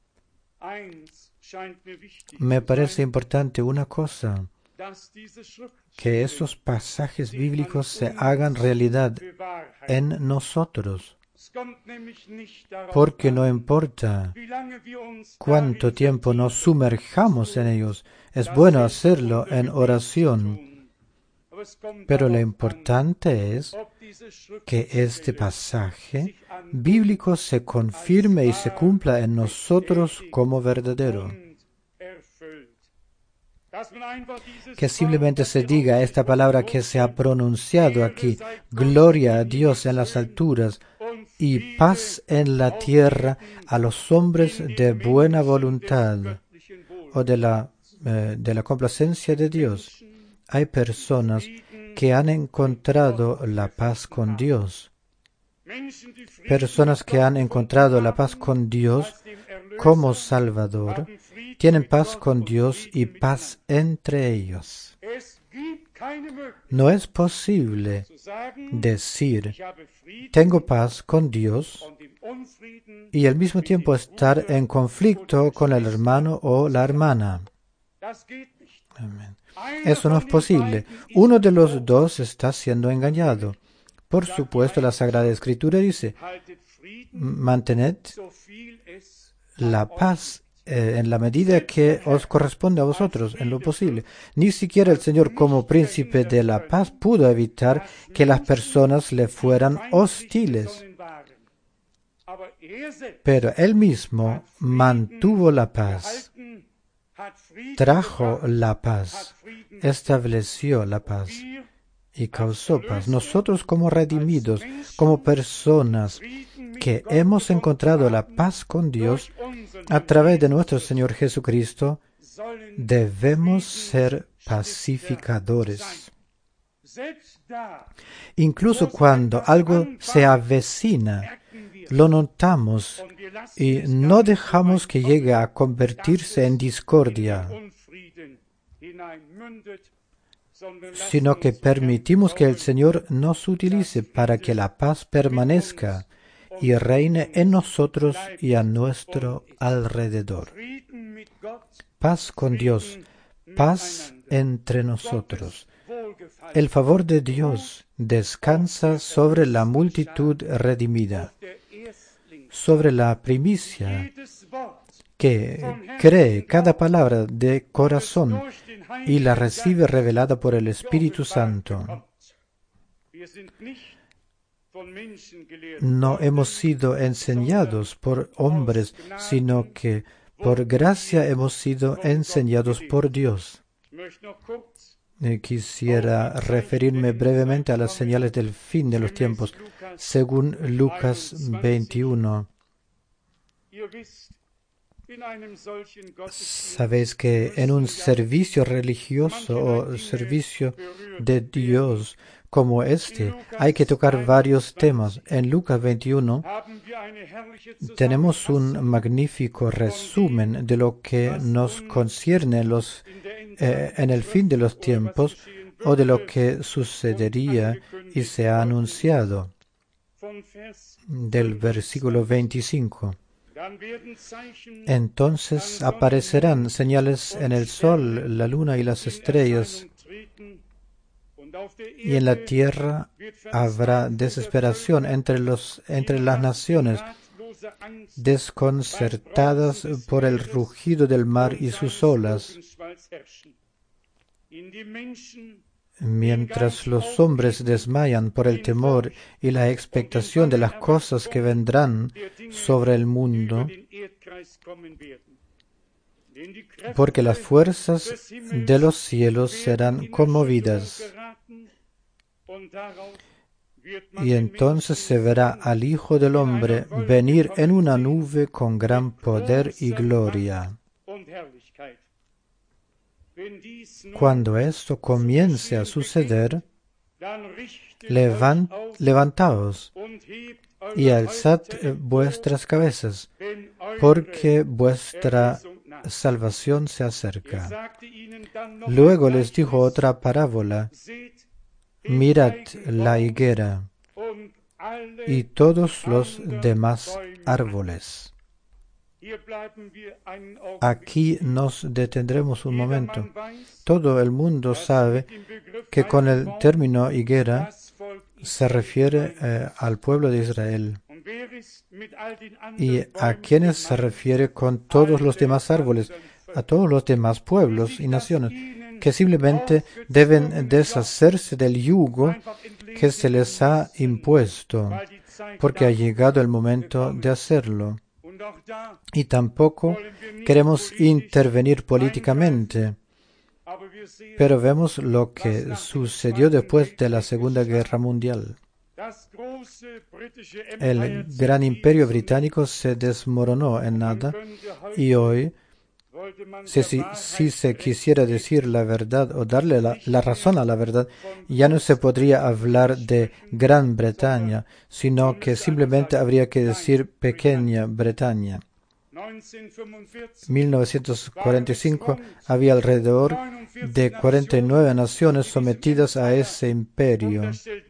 Me parece importante una cosa: que esos pasajes bíblicos se hagan realidad en nosotros. Porque no importa cuánto tiempo nos sumerjamos en ellos, es bueno hacerlo en oración, pero lo importante es que este pasaje bíblico se confirme y se cumpla en nosotros como verdadero. Que simplemente se diga esta palabra que se ha pronunciado aquí: gloria a Dios en las alturas y paz en la tierra a los hombres de buena voluntad, o de la, eh, de la complacencia de Dios. Hay personas que han encontrado la paz con Dios, personas que han encontrado la paz con Dios como Salvador, tienen paz con Dios y paz entre ellos. No es posible decir: tengo paz con Dios, y al mismo tiempo estar en conflicto con el hermano o la hermana. Amén. Eso no es posible. Uno de los dos está siendo engañado. Por supuesto, la Sagrada Escritura dice: mantened la paz eh, en la medida que os corresponde a vosotros, en lo posible. Ni siquiera el Señor, como príncipe de la paz, pudo evitar que las personas le fueran hostiles. Pero Él mismo mantuvo la paz, trajo la paz, estableció la paz y causó paz. Nosotros, como redimidos, como personas que hemos encontrado la paz con Dios a través de nuestro Señor Jesucristo, debemos ser pacificadores. Incluso cuando algo se avecina, lo notamos y no dejamos que llegue a convertirse en discordia, sino que permitimos que el Señor nos utilice para que la paz permanezca y reine en nosotros y a nuestro alrededor. Paz con Dios, paz entre nosotros. El favor de Dios descansa sobre la multitud redimida, sobre la primicia que cree cada palabra de corazón y la recibe revelada por el Espíritu Santo. No hemos sido enseñados por hombres, sino que por gracia hemos sido enseñados por Dios. Eh, Quisiera referirme brevemente a las señales del fin de los tiempos, según Lucas veintiuno. Sabéis que en un servicio religioso o servicio de Dios como este, hay que tocar varios temas. En Lucas veintiuno tenemos un magnífico resumen de lo que nos concierne en, los, eh, en el fin de los tiempos o de lo que sucedería y se ha anunciado. Del versículo veinticinco. Entonces aparecerán señales en el sol, la luna y las estrellas, y en la tierra habrá desesperación entre, los, entre las naciones, desconcertadas por el rugido del mar y sus olas. Mientras los hombres desmayan por el temor y la expectación de las cosas que vendrán sobre el mundo, porque las fuerzas de los cielos serán conmovidas. Y entonces se verá al Hijo del Hombre venir en una nube con gran poder y gloria. Cuando esto comience a suceder, levant, levantaos y alzad vuestras cabezas, porque vuestra salvación se acerca. Luego les dijo otra parábola: mirad la higuera y todos los demás árboles. Aquí nos detendremos un momento. Todo el mundo sabe que con el término higuera se refiere eh, al pueblo de Israel. ¿Y a quiénes se refiere con todos los demás árboles? A todos los demás pueblos y naciones, que simplemente deben deshacerse del yugo que se les ha impuesto, porque ha llegado el momento de hacerlo. Y tampoco queremos intervenir políticamente, pero vemos lo que sucedió después de la Segunda Guerra Mundial. El gran imperio británico se desmoronó en nada y hoy, si, si, si se quisiera decir la verdad o darle la, la razón a la verdad, ya no se podría hablar de Gran Bretaña, sino que simplemente habría que decir Pequeña Bretaña. mil novecientos cuarenta y cinco había alrededor de cuarenta y nueve naciones sometidas a ese imperio.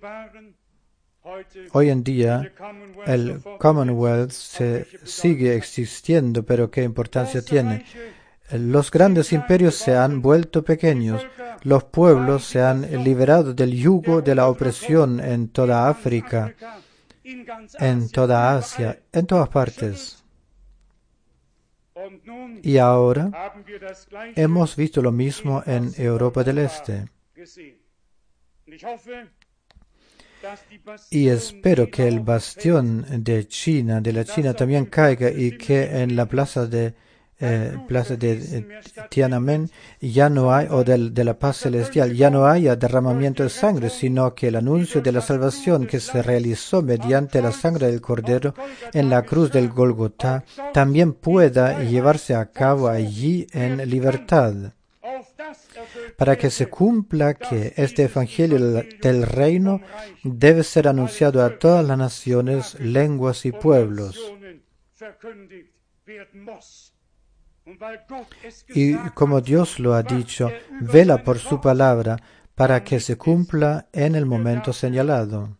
Hoy en día el Commonwealth se sigue existiendo, pero ¿qué importancia tiene? Los grandes imperios se han vuelto pequeños, los pueblos se han liberado del yugo de la opresión en toda África, en toda Asia, en todas partes. Y ahora hemos visto lo mismo en Europa del Este. Y espero que el bastión de China, de la China también caiga y que en la plaza de eh, plaza de eh, Tiananmen ya no hay, o del, de la paz celestial, ya no haya derramamiento de sangre, sino que el anuncio de la salvación que se realizó mediante la sangre del Cordero en la cruz del Golgotá también pueda llevarse a cabo allí en libertad, para que se cumpla que este Evangelio del Reino debe ser anunciado a todas las naciones, lenguas y pueblos. Y como Dios lo ha dicho, vela por su palabra para que se cumpla en el momento señalado.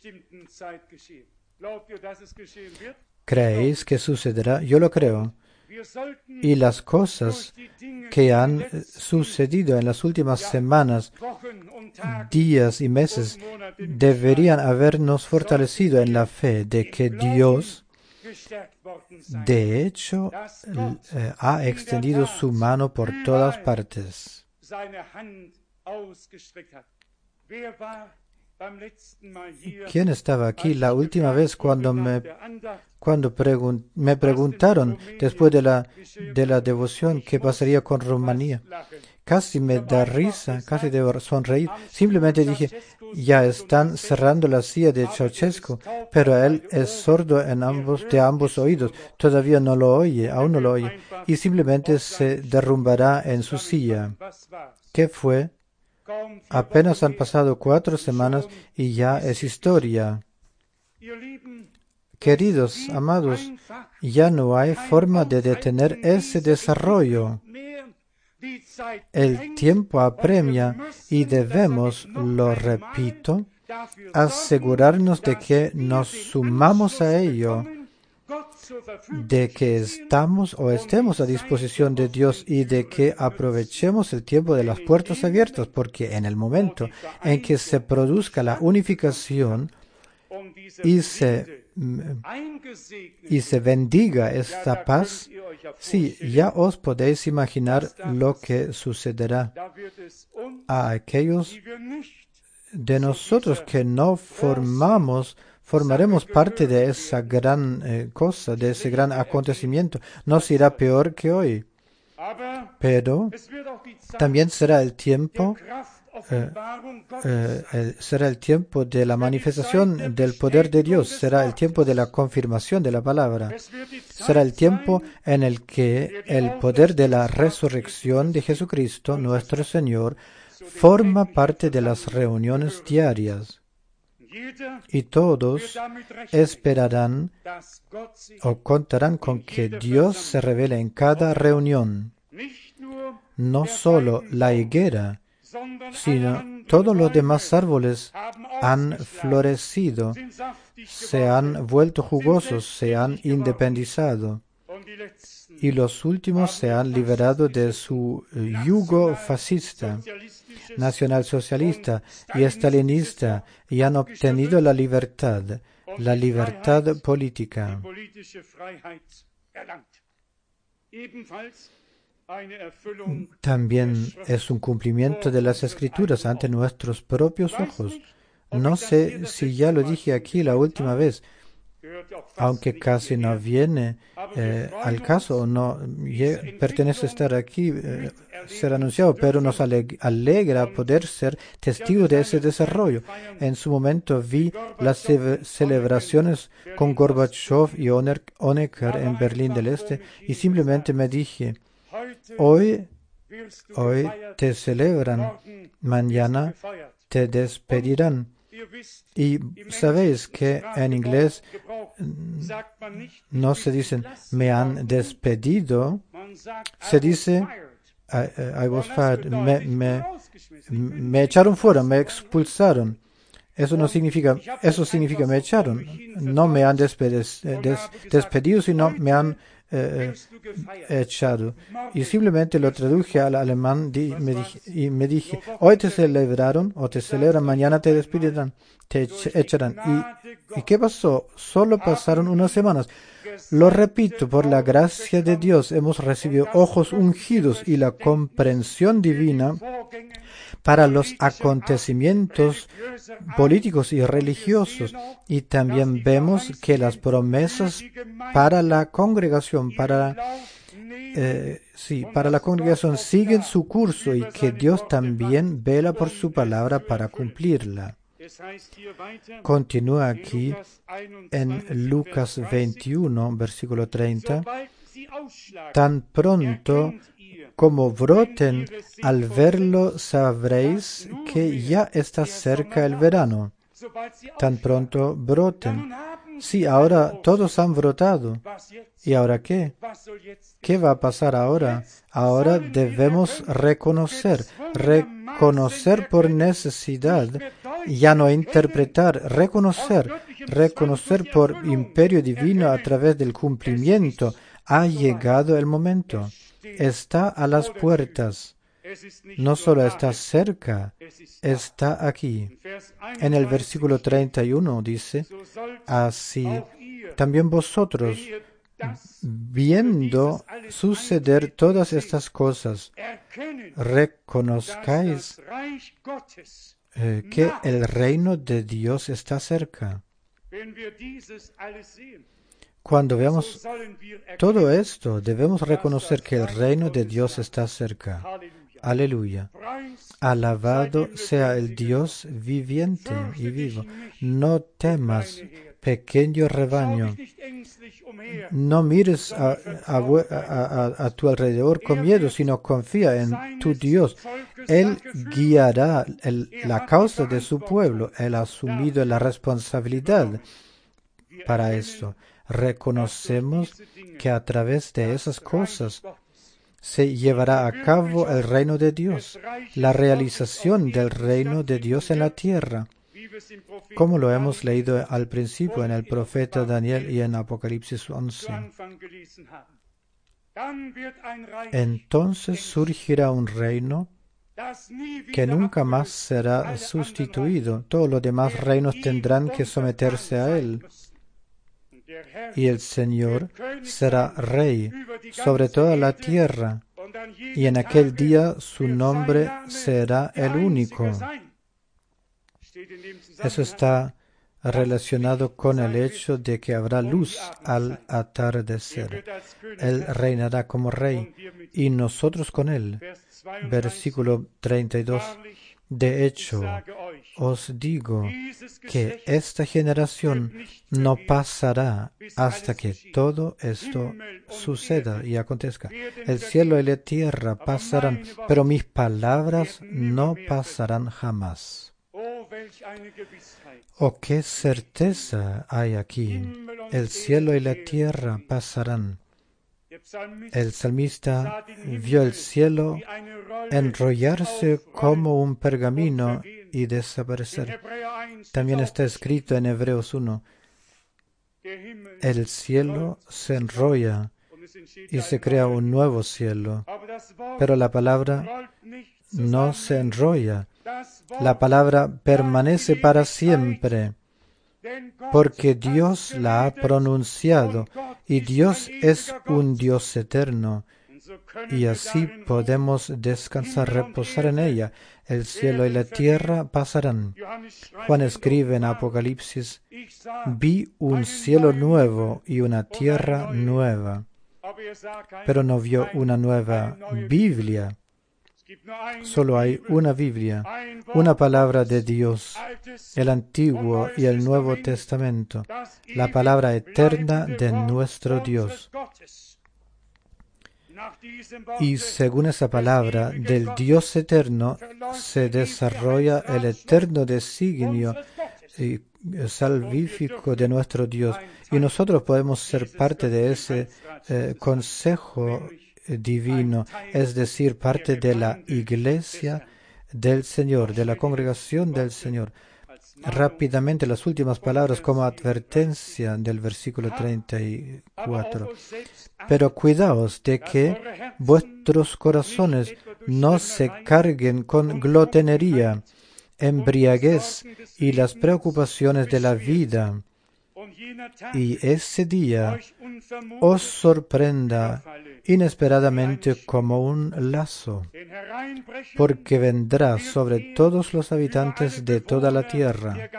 ¿Creéis que sucederá? Yo lo creo. Y las cosas que han sucedido en las últimas semanas, días y meses deberían habernos fortalecido en la fe de que Dios, de hecho, eh, ha extendido su mano por todas partes. ¿Quién estaba aquí la última vez cuando me, cuando pregun- me preguntaron después de la, de la devoción qué pasaría con Rumanía? Casi me da risa, casi debo sonreír. Simplemente dije, ya están cerrando la silla de Ceausescu, pero él es sordo en ambos, de ambos oídos. Todavía no lo oye, aún no lo oye. Y simplemente se derrumbará en su silla. ¿Qué fue? Apenas han pasado cuatro semanas y ya es historia. Queridos, amados, ya no hay forma de detener ese desarrollo. El tiempo apremia y debemos, lo repito, asegurarnos de que nos sumamos a ello, de que estamos o estemos a disposición de Dios y de que aprovechemos el tiempo de las puertas abiertas, porque en el momento en que se produzca la unificación y se, y se bendiga esta paz, sí, ya os podéis imaginar lo que sucederá a aquellos de nosotros que no formamos Formaremos parte de esa gran eh, cosa, de ese gran acontecimiento. Nos irá peor que hoy. Pero también será el tiempo, eh, eh, el, será el tiempo de la manifestación del poder de Dios. Será el tiempo de la confirmación de la palabra. Será el tiempo en el que el poder de la resurrección de Jesucristo, nuestro Señor, forma parte de las reuniones diarias. Y todos esperarán o contarán con que Dios se revele en cada reunión. No solo la higuera, sino todos los demás árboles han florecido, se han vuelto jugosos, se han independizado. Y los últimos se han liberado de su yugo fascista, nacionalsocialista y estalinista, y han obtenido la libertad, la libertad política. También es un cumplimiento de las Escrituras ante nuestros propios ojos. No sé si ya lo dije aquí la última vez, aunque casi no viene eh, al caso, no pertenece a estar aquí, eh, ser anunciado, pero nos alegra poder ser testigos de ese desarrollo. En su momento vi las ce celebraciones con Gorbachev y Honecker en Berlín del Este y simplemente me dije, hoy, hoy te celebran, mañana te despedirán. Y sabéis que en inglés no se dice me han despedido, se dice I, I was fired, me, me, me echaron fuera, me expulsaron. Eso no significa, eso significa me echaron. No me han despedido, des, despedido, sino me han eh, echado. Y simplemente lo traduje al alemán di, me dije, y me dije, hoy te celebraron o te celebran, mañana te despedirán, te ech- echarán. ¿Y, ¿Y qué pasó? Solo pasaron unas semanas. Lo repito, por la gracia de Dios hemos recibido ojos ungidos y la comprensión divina para los acontecimientos políticos y religiosos, y también vemos que las promesas para la congregación, para, eh, sí, para la congregación siguen su curso y que Dios también vela por su palabra para cumplirla. Continúa aquí en Lucas veintiuno, versículo treinta. Tan pronto como broten, al verlo sabréis que ya está cerca el verano. Tan pronto broten. Sí, ahora todos han brotado. ¿Y ahora qué? ¿Qué va a pasar ahora? Ahora debemos reconocer, reconocer por necesidad, ya no interpretar, reconocer, reconocer por imperio divino a través del cumplimiento. Ha llegado el momento. Está a las puertas. No solo está cerca, está aquí. En el versículo treinta y uno dice, así también vosotros, viendo suceder todas estas cosas, reconozcáis eh, que el reino de Dios está cerca. Cuando veamos todo esto, debemos reconocer que el reino de Dios está cerca. Aleluya. Alabado sea el Dios viviente y vivo. No temas, pequeño rebaño. No mires a, a, a, a tu alrededor con miedo, sino confía en tu Dios. Él guiará el, la causa de su pueblo. Él ha asumido la responsabilidad para esto. Reconocemos que a través de esas cosas se llevará a cabo el reino de Dios, la realización del reino de Dios en la tierra, como lo hemos leído al principio en el profeta Daniel y en Apocalipsis once. Entonces surgirá un reino que nunca más será sustituido. Todos los demás reinos tendrán que someterse a él. Y el Señor será rey sobre toda la tierra, y en aquel día su nombre será el único. Eso está relacionado con el hecho de que habrá luz al atardecer. Él reinará como rey, y nosotros con él. Versículo treinta y dos. De hecho, os digo que esta generación no pasará hasta que todo esto suceda y acontezca. El cielo y la tierra pasarán, pero mis palabras no pasarán jamás. Oh, qué certeza hay aquí. El cielo y la tierra pasarán. El salmista vio el cielo enrollarse como un pergamino y desaparecer. También está escrito en Hebreos uno, el cielo se enrolla y se crea un nuevo cielo, pero la palabra no se enrolla. La palabra permanece para siempre, porque Dios la ha pronunciado, y Dios es un Dios eterno, y así podemos descansar, reposar en ella. El cielo y la tierra pasarán. Juan escribe en Apocalipsis, vi un cielo nuevo y una tierra nueva, pero no vio una nueva Biblia. Solo hay una Biblia, una palabra de Dios, el Antiguo y el Nuevo Testamento, la palabra eterna de nuestro Dios. Y según esa palabra del Dios eterno se desarrolla el eterno designio y salvífico de nuestro Dios. Y nosotros podemos ser parte de ese eh, consejo divino, es decir, parte de la iglesia del Señor, de la congregación del Señor, rápidamente las últimas palabras como advertencia del versículo treinta y cuatro. Pero cuidaos de que vuestros corazones no se carguen con glotonería, embriaguez y las preocupaciones de la vida, y ese día os sorprenda inesperadamente como un lazo, porque vendrá sobre todos los habitantes de toda la tierra.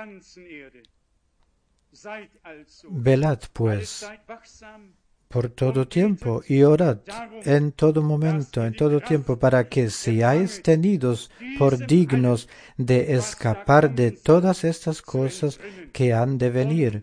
Velad, pues, por todo tiempo, y orad en todo momento, en todo tiempo, para que seáis tenidos por dignos de escapar de todas estas cosas que han de venir,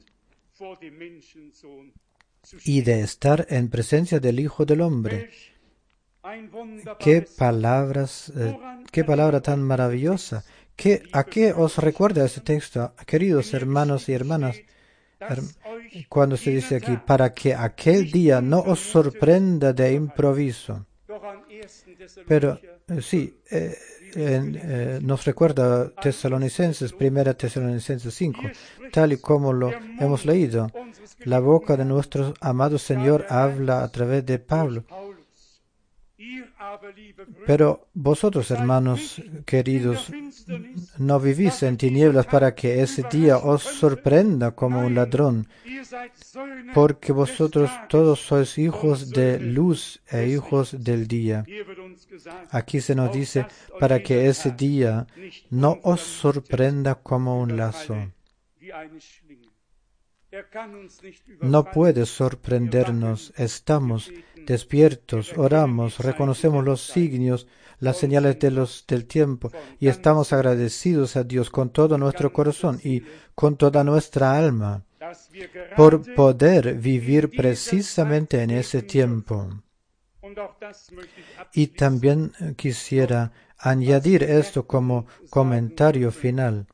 y de estar en presencia del Hijo del Hombre. Qué palabras, eh, qué palabra tan maravillosa. ¿Qué, ¿A qué os recuerda este texto, queridos hermanos y hermanas? Cuando se dice aquí, para que aquel día no os sorprenda de improviso. Pero eh, sí, eh, eh, nos recuerda Tesalonicenses, primera Tesalonicenses cinco, tal y como lo hemos leído. La boca de nuestro amado Señor habla a través de Pablo. Pero vosotros, hermanos queridos, no vivís en tinieblas para que ese día os sorprenda como un ladrón, porque vosotros todos sois hijos de luz e hijos del día. Aquí se nos dice, para que ese día no os sorprenda como un lazo. No puede sorprendernos, estamos despiertos, oramos, reconocemos los signos, las señales de los, del tiempo, y estamos agradecidos a Dios con todo nuestro corazón y con toda nuestra alma por poder vivir precisamente en ese tiempo. Y también quisiera añadir esto como comentario final.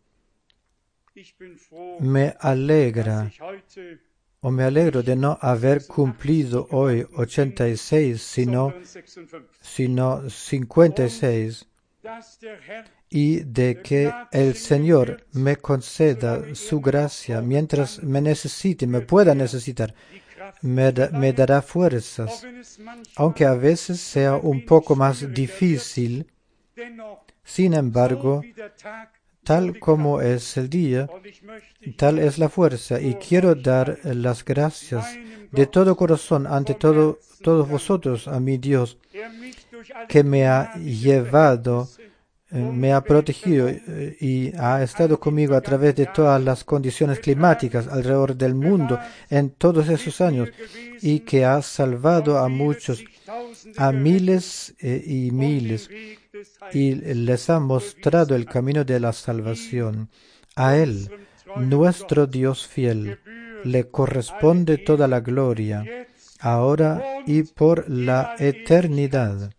Me alegra o me alegro de no haber cumplido hoy ochenta y seis, sino, sino cincuenta y seis, y de que el Señor me conceda su gracia mientras me necesite, me pueda necesitar, me, da, me dará fuerzas, aunque a veces sea un poco más difícil. Sin embargo, tal como es el día, tal es la fuerza, y quiero dar las gracias de todo corazón ante todo, todos vosotros a mi Dios, que me ha llevado, me ha protegido y ha estado conmigo a través de todas las condiciones climáticas alrededor del mundo en todos esos años, y que ha salvado a muchos, a miles y miles, y les ha mostrado el camino de la salvación. A Él, nuestro Dios fiel, le corresponde toda la gloria, ahora y por la eternidad.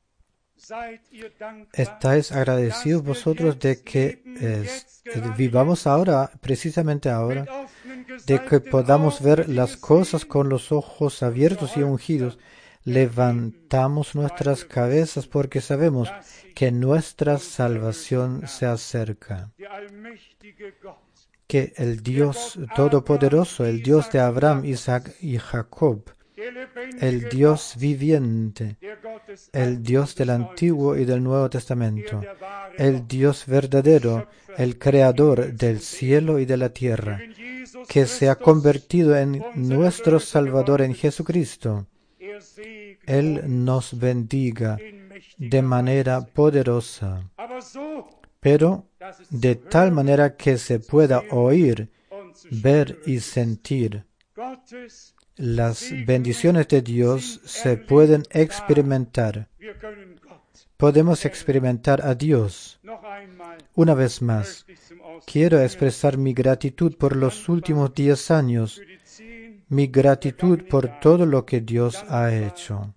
¿Estáis agradecidos vosotros de que eh, vivamos ahora, precisamente ahora, de que podamos ver las cosas con los ojos abiertos y ungidos? Levantamos nuestras cabezas porque sabemos que nuestra salvación se acerca. Que el Dios Todopoderoso, el Dios de Abraham, Isaac y Jacob, el Dios viviente, el Dios del Antiguo y del Nuevo Testamento, el Dios verdadero, el Creador del cielo y de la tierra, que se ha convertido en nuestro Salvador en Jesucristo, Él nos bendiga de manera poderosa, pero de tal manera que se pueda oír, ver y sentir. Las bendiciones de Dios se pueden experimentar. Podemos experimentar a Dios. Una vez más, quiero expresar mi gratitud por los últimos diez años, mi gratitud por todo lo que Dios ha hecho.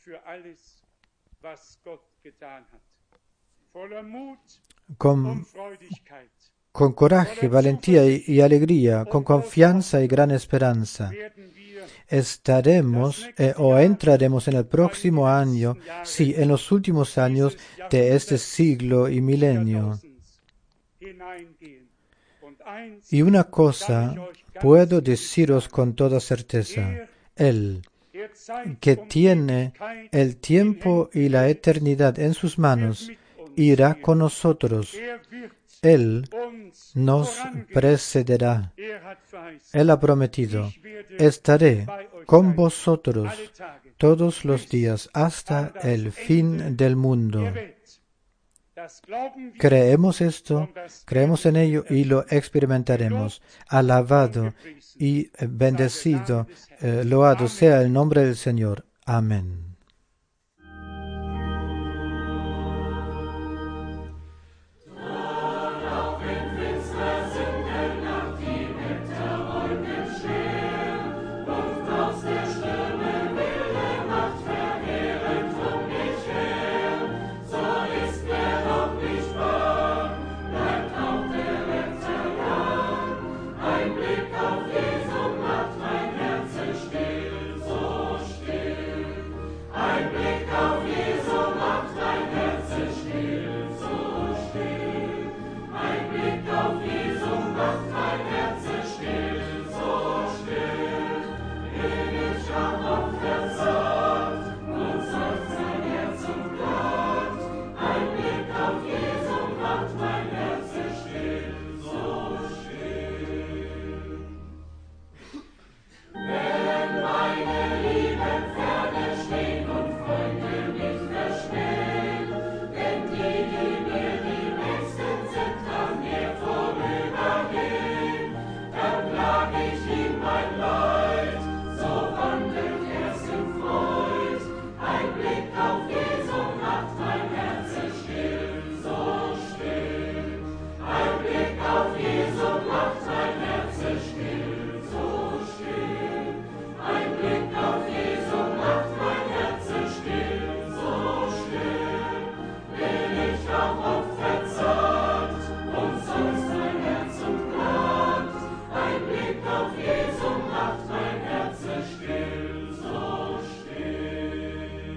Con, con coraje, valentía y, y alegría, con confianza y gran esperanza, estaremos eh, o entraremos en el próximo año, sí, en los últimos años de este siglo y milenio. Y una cosa puedo deciros con toda certeza, Él, que tiene el tiempo y la eternidad en sus manos, irá con nosotros. Él nos precederá. Él ha prometido, estaré con vosotros todos los días hasta el fin del mundo. Creemos esto, creemos en ello y lo experimentaremos. Alabado y bendecido, eh, loado sea el nombre del Señor. Amén.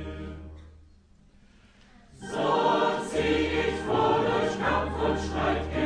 Streit